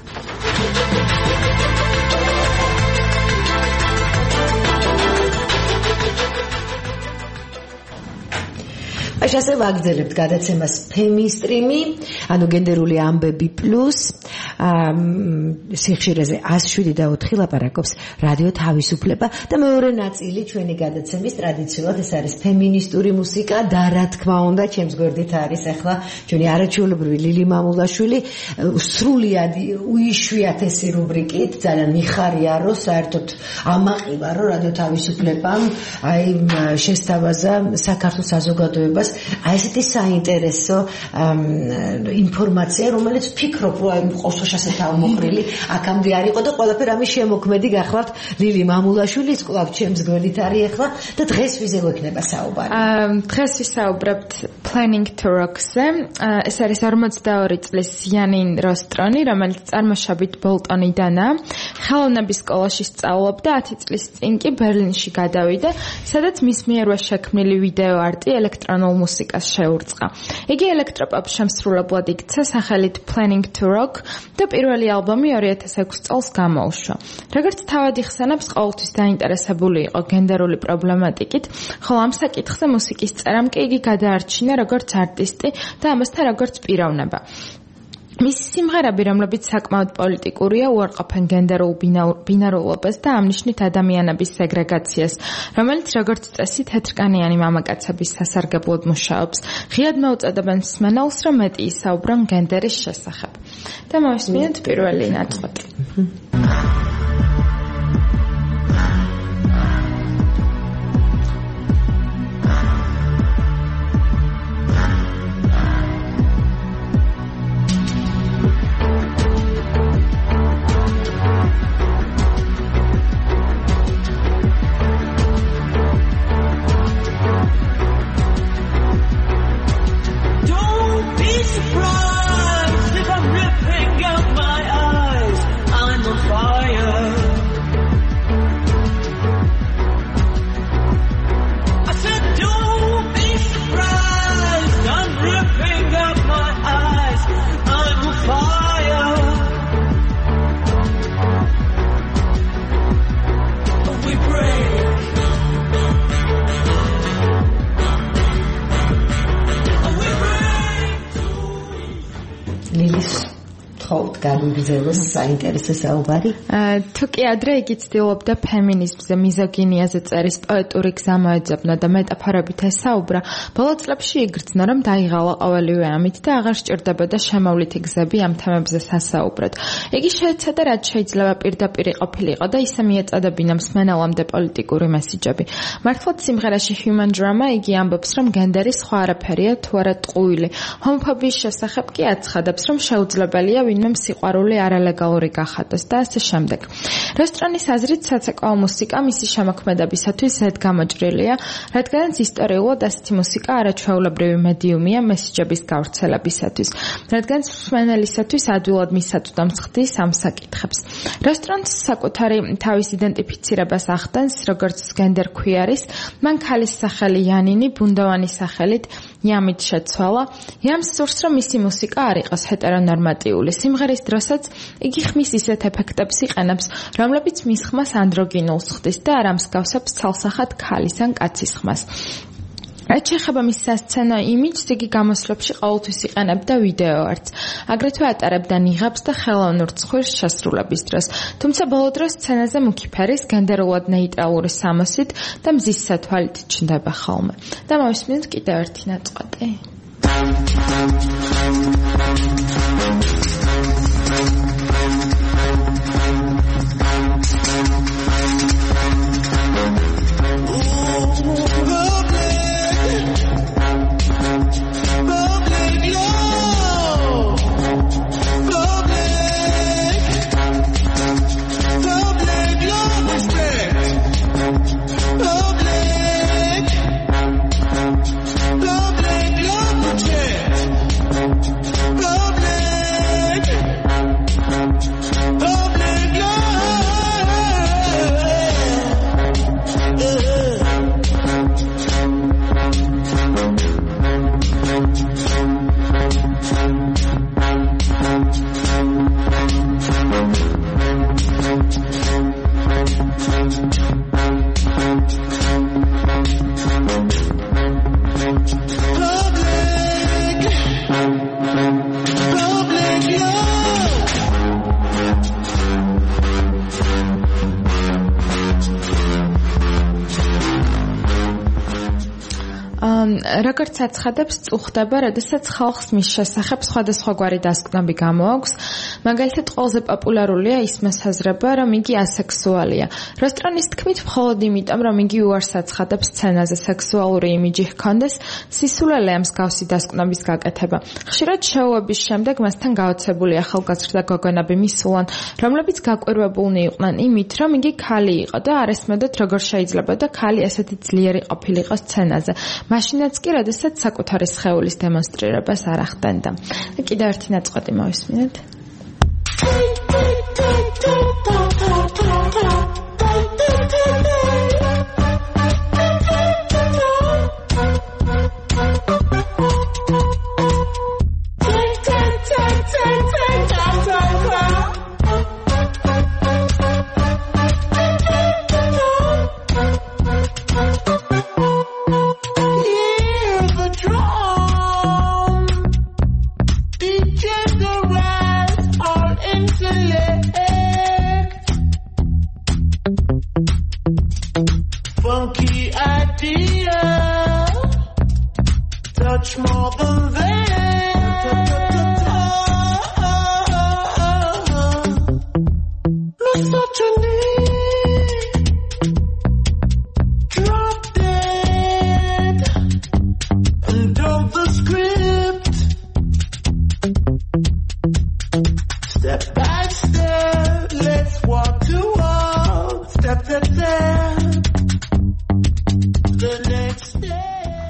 Așa se ვაგრძელებთ გადაცემას ფემისტრიმი, ანუ გენდერული ამბები პლუს, სიხშირეზე one oh seven და four ლაპარაკობს რადიო თავისუფლება და მეორე ნაწილი ჩვენი გადაცემის ტრადიციულად ეს არის ფემინისტური მუსიკა და რა თქმა უნდა ჩემს გვერდით არის ახლა ჩვენი არაჩვეულებრივი ლილი მამულაშვილი სრულიად უიშვიათესი რუბრიკით, ძალიან მიხარია რომ საერთოდ ამაყივა რომ რადიო თავისუფლებამ აი შესთავაზა საქართველოს საზოგადოებას აი ესეთი საინტერესო ინფორმაცია, რომელიც ვფიქრობ, რომ ყოველთვის ასეთი ამოყრილი აქამდე არ იყო და ყველაფერი ამის შემოქმედი გახლავთ ლილი მამულაშვილის კლავ ჩემს გვერდით არის ახლა და დღეს ვიზე გვექნება საუბარი. დღეს ვისაუბრებთ Planning to Rock-ზე. ეს არის ორმოცდაორი წლის იანინ როსტრონი, რომელიც წარმოშობით ბოლტონიდანაა. ხელოვნების სკოლაში სწავლობდა, ათი წლის წინ კი ბერლინში გადავიდა, სადაც მის მიერვე შექმნილი ვიდეო არტი ელექტრონულ მუსიკას შეურწყა. იგი ელექტროპოპ შემსრულებლად იქცა სახელით Planning to Rock და პირველი ალბომი ორი ათას ექვსი წელს გამოუშვა. როგორც თავად იხსენებს, ყოველთვის დაინტერესებული იყო გენდერული პრობლემატიკით, ხოლო ამ საკითხზე მუსიკის წერამ კი იგი გადაარჩინა როგორც არტისტი და ამასთან როგორც პიროვნება. მისი სიმღერები, რომლებიც საკმაოდ პოლიტიკურია, უარყოფენ გენდერულ ბინარულობას და ამნიშნით ადამიანების სეგრეგაციას, რომელიც როგორც წესი თეთრკანიანი მამაკაცების სასარგებლოდ მუშაობს. ღიად მოუწოდებენ მსმენელს, რომ მეტი ისაუბრონ გენდერის შესახებ. და მოვისმინეთ პირველი ნაწყვეტი. განვიგრძელოს საინტერესო საუბარი. თუ კი ადრე იგი ცდილობდა ფემინიზმზე, მიზოგინიაზე წერის პოეტური გზა მოეძებნა და მეტაფორებით ესაუბრა, ბოლო წლებში იგრძნო, რომ დაიღალა ყოველივე ამით და აღარ სჭირდებოდა შემოვლითი გზები ამ თემებზე სასაუბრად. იგი შეეცადა, რაც შეიძლება პირდაპირ ყოფილიყო და ისე მიეწოდებინა მსმენელამდე პოლიტიკური მესიჯები. მართლაც სიმღერაში Human Drama იგი ამბობს, რომ გენდერი სხვა არაფერია, თუ არა ტყუილი. ჰომოფობიის შესახებ კი აცხადებს, რომ შეუძლებელია ვინმე სიყვარული არალეგალური გახადოს და ასე შემდეგ. რესტორანის აზრით საცეკვაო მუსიკა მისი შემოქმედებისათვის ზედგამოჭრილია, რადგანაც ისტორიულად ასეთი მუსიკა არაჩვეულებრივი მედიუმია მესიჯების გავრცელებისათვის, რადგანაც მსმენელისათვის ადვილად მისაწვდომს ხდის ამ საკითხებს. რესტორანს საკუთარი თავის იდენტიფიცირებას ახდენს, როგორც გენდერკვიარის, მან ქალის სახელი იანინი ბუნდოვანის სახელით იამით შეცვალა. იამ სურს, რომ მისი მუსიკა არ იყოს ჰეტერონორმატიული. სიმღერის დროსაც იგი ხმის ისეთ ეფექტებს იყენებს, რომლებიც მის ხმას ანდროგინულს ხდის და არ ამსგავსებს ცალსახად ქალის ან კაცის ხმას. რაც შეეხება მის სასცენო იმიჯს, იგი გამოსვლებში ყოველთვის იყენებდა ვიდეო არტს. აგრეთვე ატარებდა ნიღაბს და ხელოვნურ ცხვირს შესრულების დროს. თუმცა ბოლო დროს სცენაზე მუქი ფერის, გენდერულად ნეიტრალური სამოსით და მზის სათვალით ჩნდება ხოლმე. და მოვისმინეთ კიდევ ერთი ნაწყვეტი. როგორც აცხადებს, წუხდება, როდესაც ხალხს მის შესახებ სხვადასხვაგვარი დასკვნები გამოაქვს. მაგალითად, ყველაზე პოპულარულია ის მოსაზრება, რომ იგი ასექსუალია. რესტორანის თქმით, მხოლოდ იმიტომ, რომ იგი უარს აცხადებს სცენაზე სექსუალური იმიჯი ჰქონდეს, სისულელეა მსგავსი დასკვნების გაკეთება. ხშირად შოუების შემდეგ მასთან გაოცებული ახალგაზრდა გოგონები მისულან, რომლებიც გაკვირვებულნი იყვნენ იმით, რომ იგი ქალი იყო და არ ესმოდათ, როგორ შეიძლება და ქალი ასეთი ძლიერი ყოფილიყო სცენაზე. მაშინაც კი, როდესაც საკუთარი სხეულის დემონსტრირებას არ ახდენდა. კიდევ ერთი ნაწყვეტი მოვისმინეთ. much more than that. Misogyny, drop dead, and dump the script. Step by step, let's walk to walk. Step, step, step. The next day.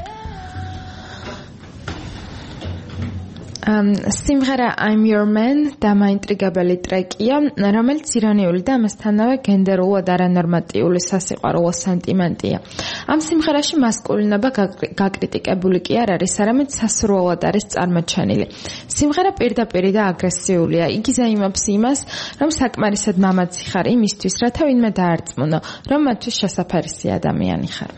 სიმღერა I'm Your Man და მაინტრიგებელი ტრეკია, რომელიც ირონიული და ამასთანავე გენდერულად არანორმატიული სასიყვარულო სენტიმენტია. ამ სიმღერაში მასკულინობა გაკრიტიკებული კი არ არის, არამედ სასურველად არის წარმოჩენილი. სიმღერა პირდაპირი და აგრესიულია. იგი ზაიმობს იმას, რომ საკმარისად მამაცი ხარ იმისთვის, რათა ვინმე დაარწმუნო, რომ მათთვის შესაფერისი ადამიანი ხარ.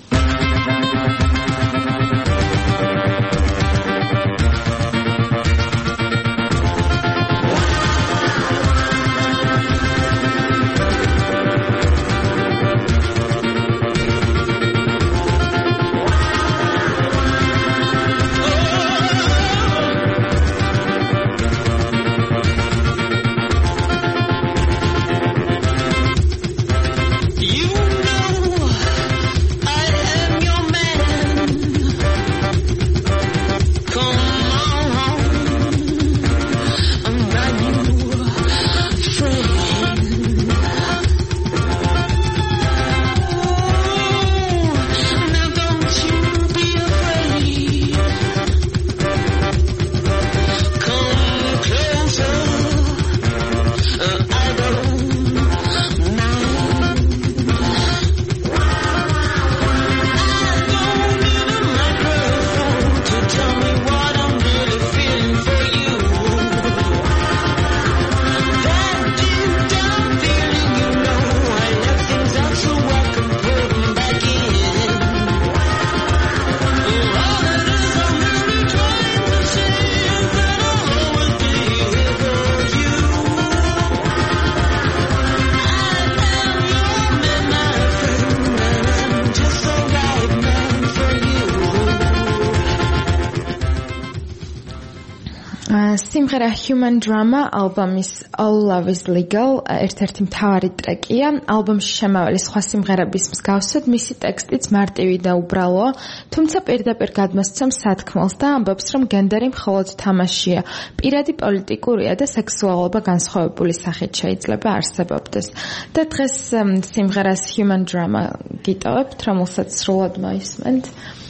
სიმღერა Human Drama ალბომის All Love is Legal ერთ-ერთი მთავარი ტრეკია. ალბომში შემავალი სხვა სიმღერების მსგავსად მისი ტექსტიც მარტივი და უბრალოა, თუმცა პირდაპირ გადმოსცემს სათქმელს და ამბობს, რომ გენდერი მხოლოდ თამაშია, პირადი პოლიტიკურია და სექსუალობა განსხვავებული სახით შეიძლება არსებობდეს. და დღეს სიმღერას Human Drama გიტოვებთ, რომელსაც სრულად მოისმენთ.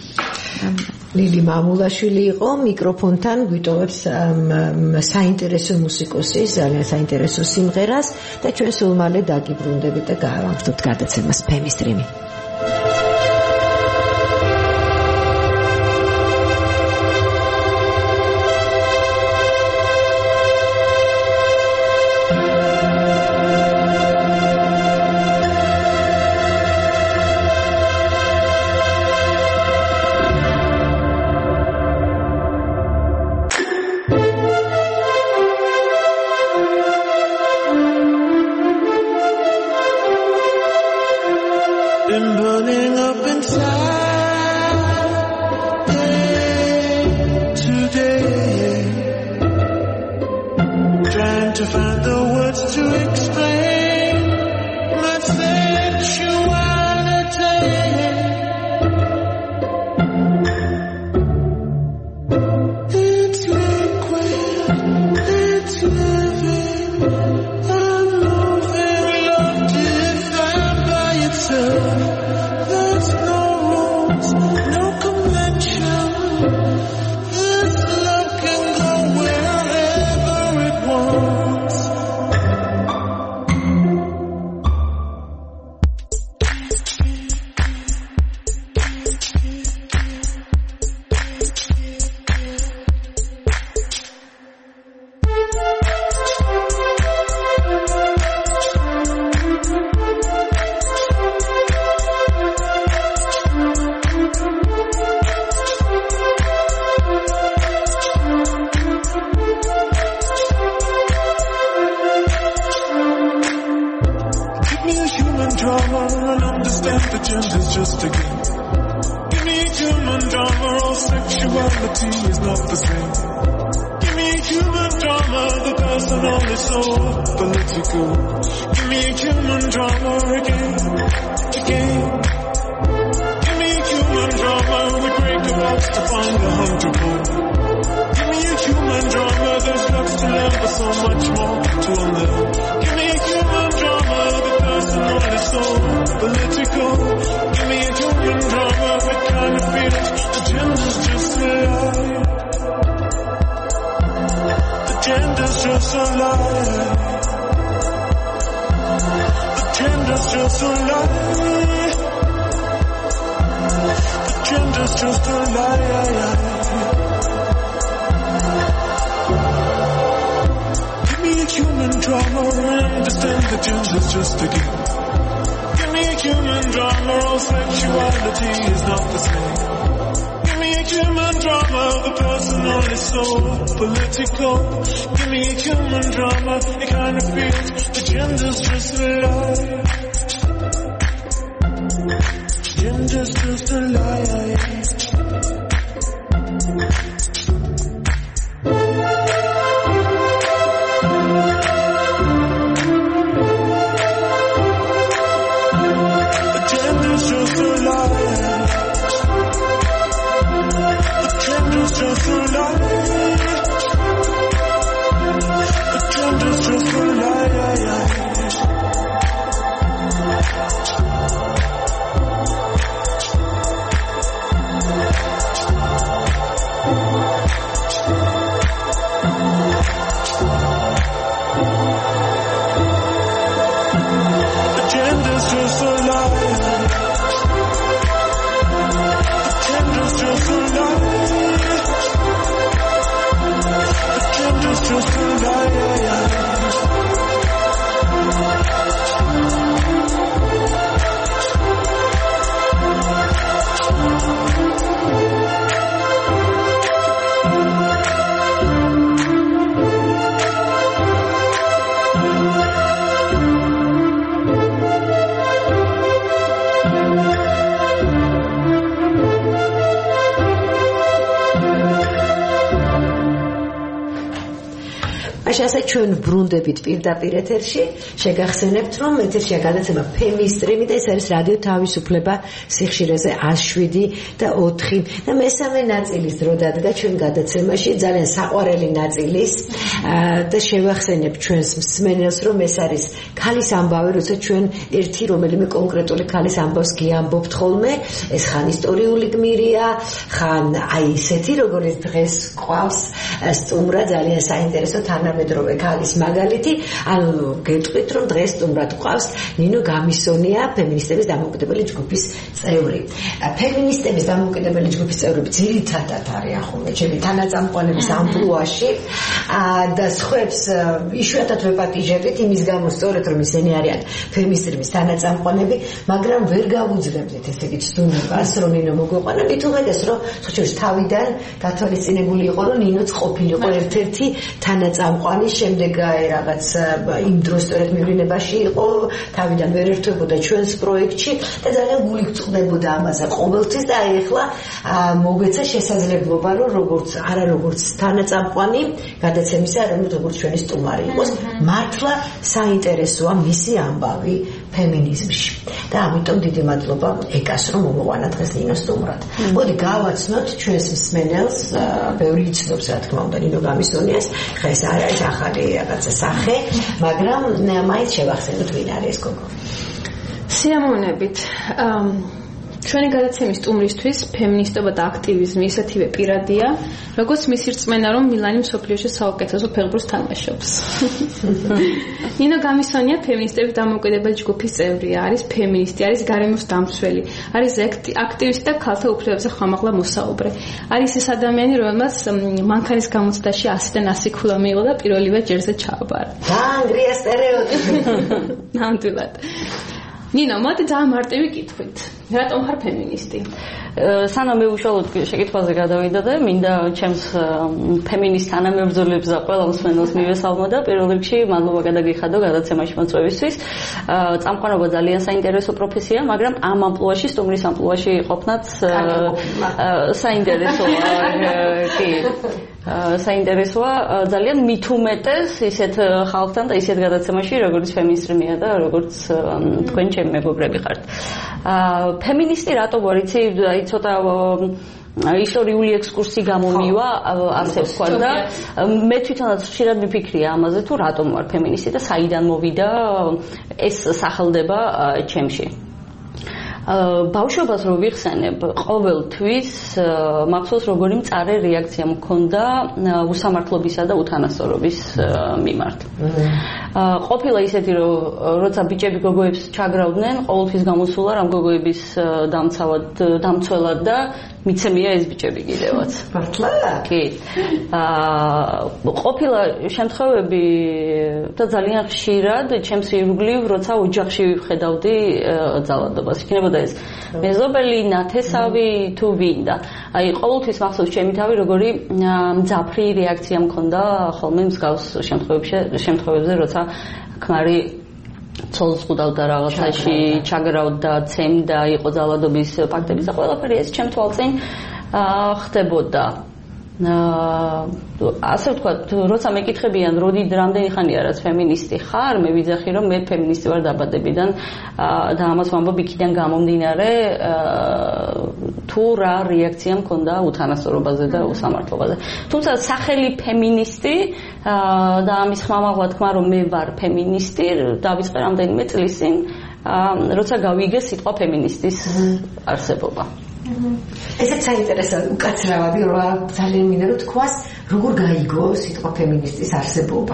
ლილი მამულაშვილი იყო მიკროფონთან გვიტოვებს საინტერესო მუსიკოსი, ძალიან საინტერესო სიმღერას და ჩვენ სულ მალე დაგიბრუნდებით და გავამართობთ გადაცემას ფემისტრიმი. drama and understand the gender's just a game. You need human drama or sexuality is not the same. Give me human drama, the personal is so political. Give me human drama again, again. Give me human drama, the great device to find a hundred more. Give me a human drama, there's lots to learn but so much more to unlearn. Give me a human drama, the personal is so political. Give me a human drama, what kind of feelings? The gender's just a lie. The gender's just a lie. The gender's just a lie. The gender's just a lie. Give me a human drama, understand the gender's just a game. Give me a human drama, all sexuality is not the same. Give me a human drama, the personal is so political. Give me a human drama, it kind of feels the gender's just a lie. Gender's just a lie. ასე ჩვენ ბრუნდებით პირდაპირ ეთერში შეგახსენებთ რომ ეთერშია გადაცემა ფემისტრიმი და ეს არის რადიო თავისუფლება სიხშირეზე one seven და four და მესამე ნაწილის დრო დადგა ჩვენ გადაცემაში ძალიან საყვარელი ნაწილის და შევახსენებ ჩვენს მსმენელს რომ ეს არის ქალის ამბავი როცა ჩვენ ერთი რომელიმე კონკრეტული ქალის ამბავს გიამბობთ ხოლმე ეს ხან ისტორიული გმირია ხან აი ისეთი როგორც დღეს ყავს სტუმრა ძალიან საინტერესო თანამედროვე ქალის მაგალითი ანუ გეტყვით რომ დღეს სტუმრად ყავს ნინო გამისონია ფემინისტების დამოუკიდებელი ჯგუფის წევრი ფემინისტების დამოუკიდებელი ჯგუფის წევრები ძირითადად არიან ხოლმე ჩემი თანაწამყვანების ამპლუაში და სხვებს იშვიათად ვეპატიჟებით იმის გამო სწორედ რომ ისინი არიან ფემინისტების თანაწამყვანები მაგრამ ვერ გავუძლებდით ესე იგი ცდუნებას რომ ნინო მოგვეყვანა მით უმეტეს რომ ხოჩოს თავიდან გათვალისწინებული იყო რომ ნინოც ყოფილიყო ერთ-ერთი თანაწამყვანი შემდეგ რაღაც იმ დროს სწორედ მივლინებაში იყო თავიდან ვერ ერთვებოდა ჩვენს პროექტში და ძალიან გული გწყდებოდა ამაზე ყოველთვის და აი ახლა მოგვეცა შესაძლებლობა რომ როგორც არა როგორც თანაწამყვანი გადაცემისა რომ როგორც ჩვენი სტუმარი იყოს მართლა საინტერესოა მისი ამბავი ფემინიზმში და ამიტომ დიდი მადლობა ეკას რომ მომოვანა დღეს ნინო სტუმრად მოდი გავაცნოთ ჩვენს მსმენელს ბევრი იცნობს რა თქმა უნდა ნინო გამისონიას დღეს არ არის ახალი რაღაცა სახე მაგრამ მაინც შევახსენოთ ვინ არის ეს გოგო სიამოვნებით ჩვენი გადაცემის სტუმრისთვის ფემინისტობა და აქტივიზმი ისეთივე პირადია, როგორც მისი რწმენა, რომ მილანი მსოფლიოში საუკეთესო ფეხბურთს თამაშობს. ნინო გამისონია ფემინისტების დამოუკიდებელი ჯგუფის წევრი, არის ფემინისტი, არის გარემოს დამცველი, არის აქტივისტი და ქალთა უფლებებზე ხმამაღლა მოსაუბრე. არის ის ადამიანი, რომელმაც მანქანის გამოცდაში ასიდან ასი ქულა მიიღო და პირველივე ჯერზე ჩააბარა. დაანგრია სტერეოტიპი. ნამდვილად. ნინო, მოდი დამარტივი კითხვით. რატომ ხარ ფემინისტი? სანამ მე უშუალოდ შეკითხვაზე გადავიდოდე, მინდა ჩემს ფემინისტ თანამებრძოლებს და ყველა მსმენელს მივესალმო და პირველ რიგში მადლობა გადაგიხადო გადაცემაში მოწვევისთვის. წამყვანობა ძალიან საინტერესო პროფესია, მაგრამ ამ ამპლუაში, სტუმრის ამპლუაში ყოფნაც საინტერესოა. კი. საინტერესოა ძალიან მით უმეტეს ისეთ ხალხთან და ისეთ გადაცემაში, როგორც ფემინისტრიმია და როგორც თქვენ ჩემი მეგობრები ხართ. ფემინისტი რატო ვარ, იცი, აი ცოტა ისტორიული ექსკურსი გამომივა, ასე ვთქვა და მე თვითონაც ხშირად მიფიქრია ამაზე, თუ რატომ ვარ ფემინისტი და საიდან მოვიდა ეს სახელდება ჩემში. ბავშვობას რო ვიხსენებ, ყოველთვის მახსოვს როგორი მწარე რეაქცია მქონდა უსამართლობისა და უთანასწორობის მიმართ. ყოფილა ისეთი, რომ როცა ბიჭები გოგოებს ჩაგრავდნენ, ყოველთვის გამოსულა რამ გოგოების დამცავად, დამცველად და მიცემია ეს ბიჭები კიდევაც. მართლა? კი. აა ყოფილა შემთხვევები და ძალიან ხშირად ჩემს ირგვლივ, როცა ოჯახში ვხედავდი ძალადობას. იქნებოდა ეს მეზობელი, ნათესავი თუ ვინ და აი ყოველთვის მახსოვს ჩემი თავი, როგორი მძაფრი რეაქცია მქონდა ხოლმე მსგავს შემთხვევებში, როცა ქმარი ცოლს ყუდავდა რაღაცაში, ჩაგრავდა, ცემდა, იყო ძალადობის ფაქტები და ყველაფერი ეს ჩემ თვალწინ ხდებოდა. ასე ვთქვათ, როცა მეკითხებიან, როდი რამდენი ხანია რაც ფემინისტი ხარ, მე ვიძახი, რომ მე ფემინისტი ვარ დაბადებიდან და ამას ვამბობ იქიდან გამომდინარე, თუ რა რეაქცია მქონდა უთანასწორობაზე და უსამართლობაზე. თუმცა სახელი ფემინისტი და ამის ხმამაღლა თქმა, რომ მე ვარ ფემინისტი, დავიწყე რამდენიმე წლის წინ, როცა გავიგე სიტყვა ფემინისტის არსებობა. ესეც საინტერესო უკაცრავად, რომ ძალიან მინდა რომ თქვას, როგორ გაიგო სიტყვა ფემინისტის არსებობა.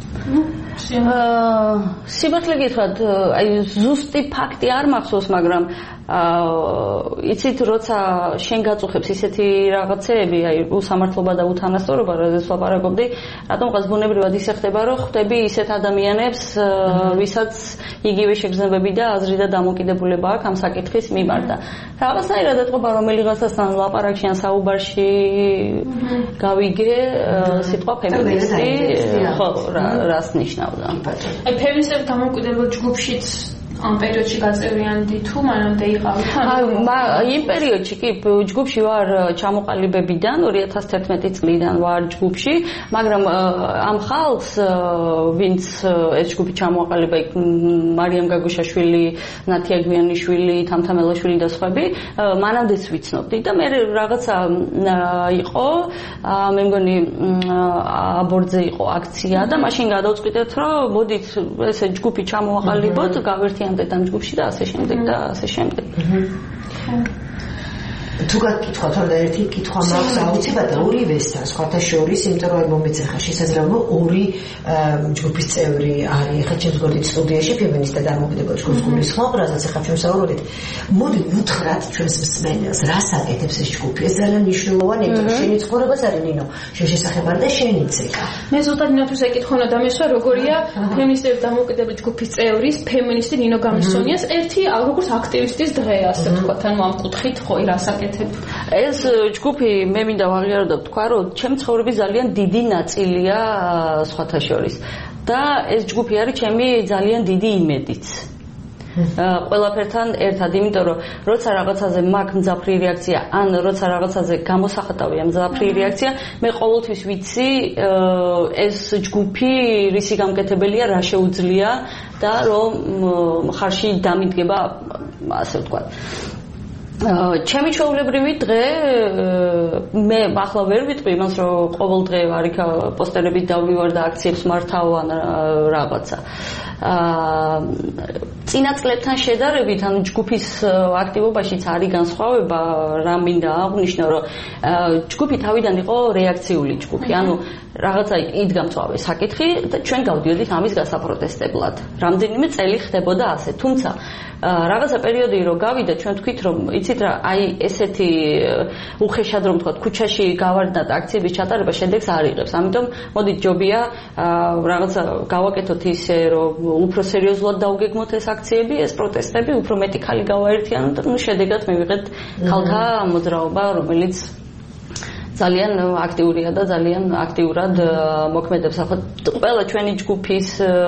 აა სიმართლე გითხრათ, აი ზუსტი ფაქტი არ მახსოვს, მაგრამ აა იცით, როცა შენ გაწუხებს ისეთი რაღაცეები, აი უსამართლობა და უთანასწორობა, როდესაც ვაპარაკობდი, რატომღაც ბუნებრივად ისე ხდება, რომ ხვდები ისეთ ადამიანებს, ვისაც იგივე შეგრძნებები და აზრი და დამოკიდებულება აქვს ამ საკითხის მიმართ. რაღაცნაირად ეთყობა რომელიღაცასთან ლაპარაკში ან საუბარში გავიგე სიტყვა ფემინისტი, ხო, რას ნიშნავდა. აი ფემინისტები დამოკიდებულ ჯგუფშიც ამ პერიოდში გაწევრიანდი თუ მანამდე იყავით? აი იმ პერიოდში კი ჯგუფში ვარ ჩამოყალიბებიდან ორი ათას თერთმეტი წლიდან ვარ ჯგუფში, მაგრამ ამ ხალხს ვინც ეს ჯგუფი ჩამოყალიბა, მარიამ გაგუშაშვილი, ნათია გვიანიშვილი, თამთამელაშვილი და სხვები, მანამდეც ვიცნობდი და მე რაღაცა იყო, მე მგონი აბორდზე იყო აქცია და მაშინ გადავწყვიტეთ, რომ მოდით ესე ჯგუფი ჩამოაყალიბოთ, გავერთიანდეთ ამ ჯგუფში და ასე შემდეგ და ასე შემდეგ. თუ გაკითხოთ, რომ ერთი კითხვა მაქვს აუცილებლად ორივესთან, სხვათა შორის, იმიტომ რომ მომეცახა შესაძლებლობა ორი ჯგუფის წევრი არის. ეხლა ჩემს გვერდით სტუდიაში ფემინისტთა დამოუკიდებელ ჯგუფს გულისხმობ, რასაც ეხლა ჩვენ საუბრობთ. მოდი უთხრათ ჩვენს მსმენელს, რას აკეთებს ეს ჯგუფი? ეს ძალიან მნიშვნელოვანია, იმიტომ რომ შენი ცხოვრებაც არის ნინო, შენ შესახებ არ და შენიც ეკა. მე ზუსტად ნინოთვის ეკითხონა და მესვა, როგორია ფემინისტების დამოუკიდებელი ჯგუფის წევრის ფემინისტი ნინო გამისონიას ერთი როგორც აქტივისტის დღე, ასე ვთქვათ, ანუ ამ კუთხით ხო რას აკეთებს? ეს ჯგუფი მე მინდა ვაღიარებდა თქვა, რომ ჩემი ცხოვრების ძალიან დიდი ნაწილია სხვათა შორის და ეს ჯგუფი არის ჩემი ძალიან დიდი იმედიც. ყველაფერთან ერთად, იმიტომ რომ როცა რაღაცაზე მაქვს მძაფრი რეაქცია, ან როცა რაღაცაზე გამოსახატავია მძაფრი რეაქცია, მე ყოველთვის ვიცი ეს ჯგუფი რისი გამკეთებელია, რა შეუძლია და რომ ხარში დამიდგება, ასე ვთქვათ. ჩემი ჩვეულებრივი დღე მე ახლა ვერ ვიტყვი იმას, რომ ყოველ დღე არ იქ პოსტერებით დავივარ და აქციებს მართავ ან რაღაცა. აა წინა წლებთან შედარებით, ანუ ჯგუფის აქტივობაშიც არის განსხვავება, რა მინდა აღვნიშნო, რომ ჯგუფი თავიდან იყო რეაქციული ჯგუფი, ანუ რაღაცა იდგა მწვავე საკითხი და ჩვენ გავდიოდით ამის გასაპროტესტებლად. რამდენიმე წელი ხდებოდა ასე. თუმცა რაღაცა პერიოდი რო გავიდა, ჩვენ თქვით რომ იცით რა, აი ესეთი უხეშად რომ თქვა, ქუჩაში გავარდნათ აქციების ჩატარება შედეგს არ იღებს. ამიტომ მოდით ჯობია რაღაცა გავაკეთოთ ისე რომ უფრო სერიოზულად დავგეგმოთ ეს აქციები, ეს პროტესტები, უფრო მეტი ხალი გავაერთიანოთ და ნუ შედეგად მივიღეთ ხალხთა მოძრაობა, რომელიც ძალიან აქტიურია და ძალიან აქტიურად მოქმედებს. ახლა ყველა ჩვენი ჯგუფის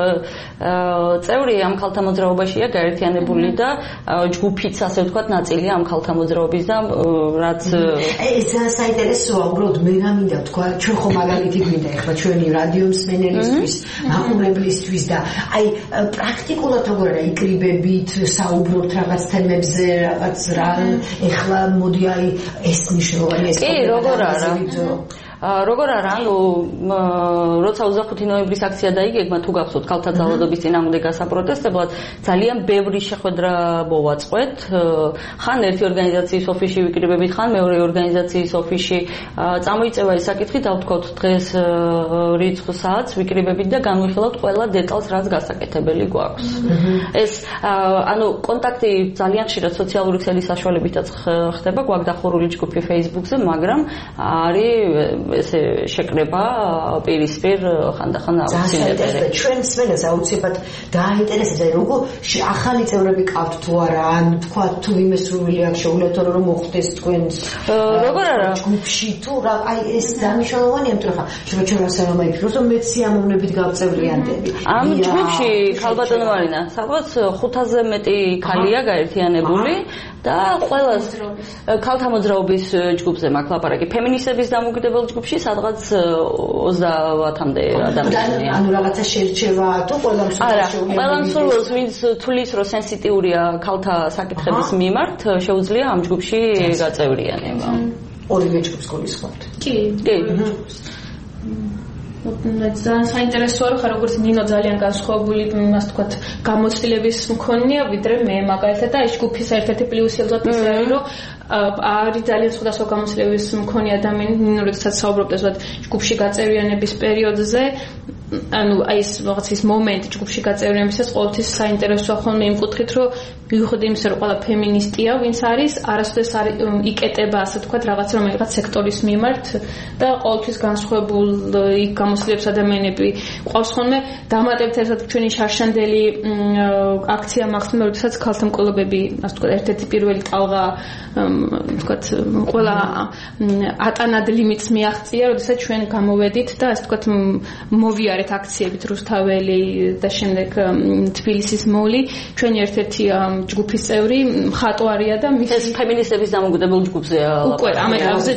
წევრი ამ ხალხთა მოძრაობაშია გაერთიანებული და ჯგუფიც ასე ვთქვათ ნაწილია ამ ხალხთა მოძრაობის და რაც ეს საინტერესოა, უბრალოდ მე რა მინდა თქვა, ჩვენ ხომ მაგალითი გვინდა ახლა ჩვენი რადიო მსმენელისთვის, მაყურებლისთვის და აი პრაქტიკულად როგორ არა იკრიბებით, საუბრობთ რაღაც თემებზე, რაღაც რა ახლა მოდი აი ეს მნიშვნელოვანია ეს. კი, როგორ არა როგორ არა, ანუ როცა ოცდახუთი ნოემბრის აქცია დაიგეგმა, თუ გახსოვთ ქალთა ძალადობის წინააღმდეგ გასაპროტესტებლად, ძალიან ბევრი შეხვედრა მოვაწყვეთ. ხან ერთი ორგანიზაციის ოფისში ვიკრიბებით, ხან მეორე ორგანიზაციის ოფისში. წამოიწევა ეს საკითხი, დავთქვათ დღეს რიცხვ საათს ვიკრიბებით და განვიხილავთ ყველა დეტალს, რაც გასაკეთებელი გვაქვს. ეს ანუ კონტაქტი ძალიან ხშირად სოციალური ქსელის საშუალებითაც ხდება, გვაქვს დახურული ჯგუფი Facebook-ზე, მაგრამ არის ესე შეკრება პირისპირ ხანდახან აუცილებელი. ჩვენ მსმენელს აუცილებლად დაინტერესებს, როგორ ახალი წევრები ყავთ თუ არა, ან თქვა თუ იმესრული აქვს შეუძლია რომ მოხდეს თქვენს როგორ არა ჯგუფში თუ რა, აი ეს დანიშნულოვანია, იმიტომ ხა ჩვენ რასამა იქნოს რომ მეც სიამოვნებით გავწევრიანდები. ამ ჯგუფში ქალბატონო მარინა, სადღაც ხუთასზე მეტი ქალია გაერთიანებული და ყველას ქალთა მოძრაობის ჯგუფზე მაქვს ლაპარაკი. ფემინისტების დამოუკიდებელ ჯგუფში სადღაც ოცდაათამდე ადამიანია. ანუ რაღაცა შერჩევა თუ ყველა მსურველს შეუძლია. ყველა მსურველს ვინც თulis რო სენსიტიურია ქალთა საკითხების მიმართ, შეუძლია ამ ჯგუფში გაწევრიანება. ორივე ჯგუფს გულისხმობთ. კი. კი. ძალიან საინტერესოა რომ ხარ როგორც ნინო ძალიან განსხვავებული იმას თქვა გამოცდილების მქონია ვიდრე მე მაგალითად და ეს ჯგუფის ერთ-ერთი პლუსი ალბათ ის არის რომ არის ძალიან სხვადასხვა გამოცდილების მქონი ადამიანი ნინო როდესაც საუბრობდა ზოგადად ჯგუფში გაწევრიანების პერიოდზე ანუ აი ეს რაღაც ის მომენტი ჯგუფში გაწევრიანებისას ყოველთვის საინტერესოა ხოლმე იმ კუთხით რომ მივხვდი იმის რომ ყველა ფემინისტია ვინც არის არასოდეს არ იკეტება ასე თქვა რაღაც რომელიღაც სექტორის მიმართ და ყოველთვის განსხვავებული გამოსილებს ადამიანები ყავს ხოლმე დამატებით ერთად ჩვენი შარშანდელი აქცია მახსოვს როდესაც ქალთა მკვლობები ასე თქვა ერთ-ერთი პირველი ტალღა თქვა ყველა ატანად ლიმიტს მიაღწია როდესაც ჩვენ გამოვედით და ასე თქვა მოვიარეთ აქციებით რუსთაველი და შემდეგ თბილისის მოვლი ჩვენი ერთ-ერთი ჯგუფის წევრი მხატვარია და მის ეს ფემინისტების დამოუკიდებელ ჯგუფზეა უკვე ამ ეტაპზე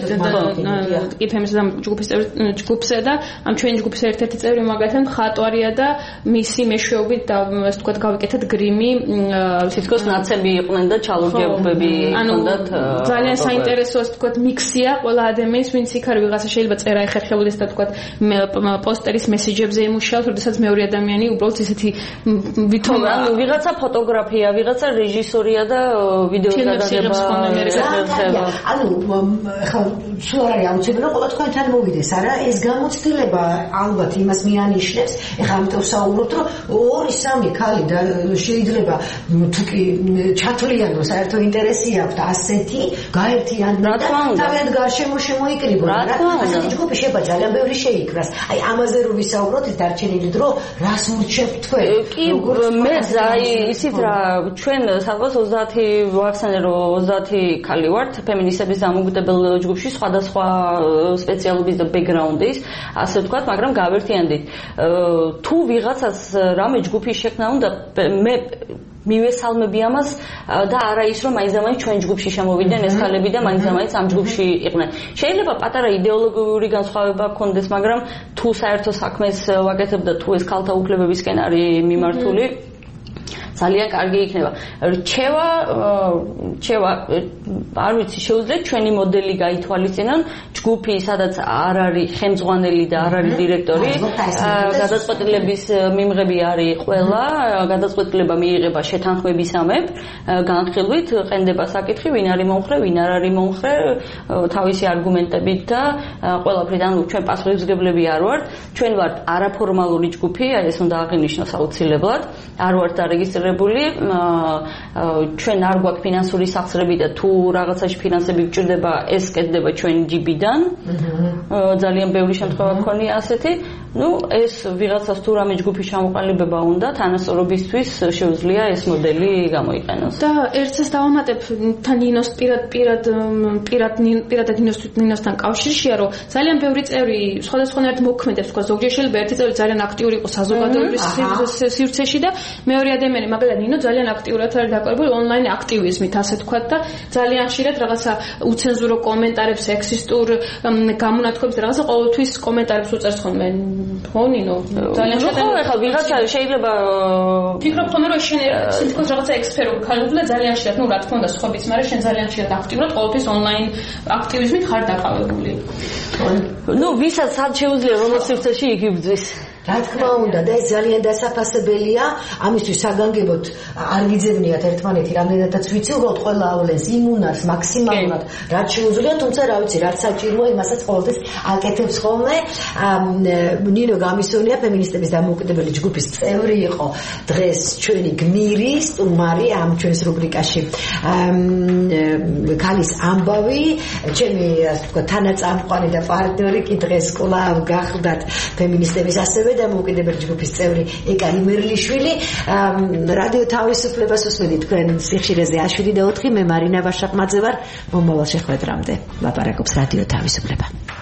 კი ფემინისტების ჯგუფის წევრი ჯგუფზე და ამ ჩვენი ჯგუფის ერთ-ერთი წევრი მაგალითად მხატვარია და მისი მეშვეობით და ასე ვთქვათ გავიკეთეთ გრიმი თითქოს ნაცები იყვნენ და ჩალურჯებები ჰქონდათ ძალიან საინტერესო ასე ვთქვათ მიქსია ყველა ადამიანის ვინც იქ არის ვიღაცა შეიძლება წერა ეხერხებოდეს და ვთქვათ პოსტერის მესიჯებზე იმუშაოს როდესაც მეორე ადამიანი უბრალოდ ისეთი ვითომ ანუ ვიღაცა ფოტოგრაფია ვიღაცა რეჟისორია და ვიდეოს გადაღება ანუ ხა სულ არის აუცილებელი რომ ყველა თქვენთან მოვიდეს არა ეს გამოცდილება ალბათ იმას მიანიშნებს ეხლა ამიტომ საუბრობთ რომ ორი სამი ქალი და შეიძლება თუ კი ჩათვლიანო საერთო ინტერესი აქვთ ასეთი გაერთიანდნენ და თავიანთ გარშემო შემოიკრიბონ რა ასეთი ჯგუფი შეიძლება ძალიან ბევრი შეიკრას აი ამაზე რომ ვისაუბროთ ეს დარჩენილი დრო რას ურჩევთ თქვენ კი მე ზაი ისიც რა ჩვენ სადღაც ოცდაათი ვახსენე რომ ოცდაათი ქალი ვართ ფემინისტების დამოუკიდებელ ჯგუფში სხვადასხვა სპეციალობის და ბექგრაუნდის ასე ვთქვათ მაგრამ გავერთიანდით თუ ვიღაცას რამე ჯგუფის შექმნა უნდა მე მივესალმები ამას და არა ის რომ მაინც და მაინც ჩვენ ჯგუფში შემოვიდნენ ეს ქალები და მაინც და მაინც ამ ჯგუფში იყვნენ შეიძლება პატარა იდეოლოგიური განსხვავება გქონდეს მაგრამ თუ საერთო საქმეს ვაკეთებ და თუ ეს ქალთა უფლებებისკენ არის მიმართული ძალიან კარგი იქნება. რჩევა რჩევა არ ვიცი შეუძლია ჩვენი მოდელი გაითვალისწინონ ჯგუფი სადაც არ არის ხელმძღვანელი და არ არის დირექტორი გადაწყვეტილების მიმღები არის ყველა გადაწყვეტილება მიიღება შეთანხმებისამებრ განხილვით ყენდება საკითხი ვინ არის მომხრე ვინ არ არის მომხრე თავისი არგუმენტებით და ყველაფრით ანუ ჩვენ პასუხისმგებლები არ ვართ ჩვენ ვართ არაფორმალური ჯგუფი აი ეს უნდა აღინიშნოს აუცილებლად არ ვართ დარეგისტრირებული ჩვენ არ გვაქვს ფინანსური სახსრები და თუ რაღაცაში ფინანსები გჭირდება ეს კეთდება ჩვენი ჯიბიდან ძალიან ბევრი შემთხვევა გქონია ასეთი ну ეს ვიღაცას თუ რამე ჯგუფის ჩამოყალიბება უნდა თანასწორობისთვის შეუძლია ეს მოდელი გამოიყენოს და ერთს დავამატებ თან ნინოს პირად პირად პირად პირადად ნინოს ნინოსთან კავშირშია რომ ძალიან ბევრი წევრი სხვადასხვანაირად მოქმედებს თქვა ზოგჯერ შეიძლება ერთი წევრი ძალიან აქტიური იყოს საზოგადოების სივრცეში და მეორე ადამიანი მაგალითად ნინო ძალიან აქტიურად არის დაკავებული ონლაინ აქტივიზმით ასე თქვა და ძალიან ხშირად რაღაცა უცენზურო კომენტარებს სექსისტურ გამონათქვამებს რაღაცა ყოველთვის კომენტარებს უწერს ხოლმე ხო ნინო ძალიან შეიძლება ხო ვიღაცა შეიძლება ფიქრობ ხოლმე რომ შენ თვითონ რაღაცა ექსპერტული ხარ და ძალიან ხშირად ნუ რა თქმა უნდა სხვაებიც მაგრამ შენ ძალიან ხშირად აქტიურად ყოველთვის ონლაინ აქტივიზმით ხარ დაკავებული ნუ ვისაც სად შეუძლია რომელ სივრცეში იგიბძვის რა თქმა უნდა და ეს ძალიან დასაფასებელია ამისთვის საგანგებოდ არ გიძებნიათ ერთმანეთი რამდენადაც ვიცი უბრალოდ ყველა აავლენს იმუნარს მაქსიმალურად რაც შეუძლია თუმცა რა ვიცი რაც საჭიროა იმასაც ყოველთვის აკეთებს ხოლმე ნინო გამისონია ფემინისტების დამოუკიდებელი ჯგუფის წევრი იყო დღეს ჩვენი გმირი სტუმარი ამ ჩვენს რუბრიკაში ქალის ამბავი ჩემი ასე ვთქვა თანაწამყვანი და პარტნიორი კი დღეს კვლავ გახდათ ფემინისტების ასევე დამოუკიდებელი ჯგუფის წევრი ეკა იმერლიშვილი რადიო თავისუფლებას უსმენთ თქვენ სიხშირეზე შვიდი და ოთხი მე მარინა ვაშაყმაძე ვარ მომავალ შეხვედრამდე ლაპარაკობს რადიო თავისუფლება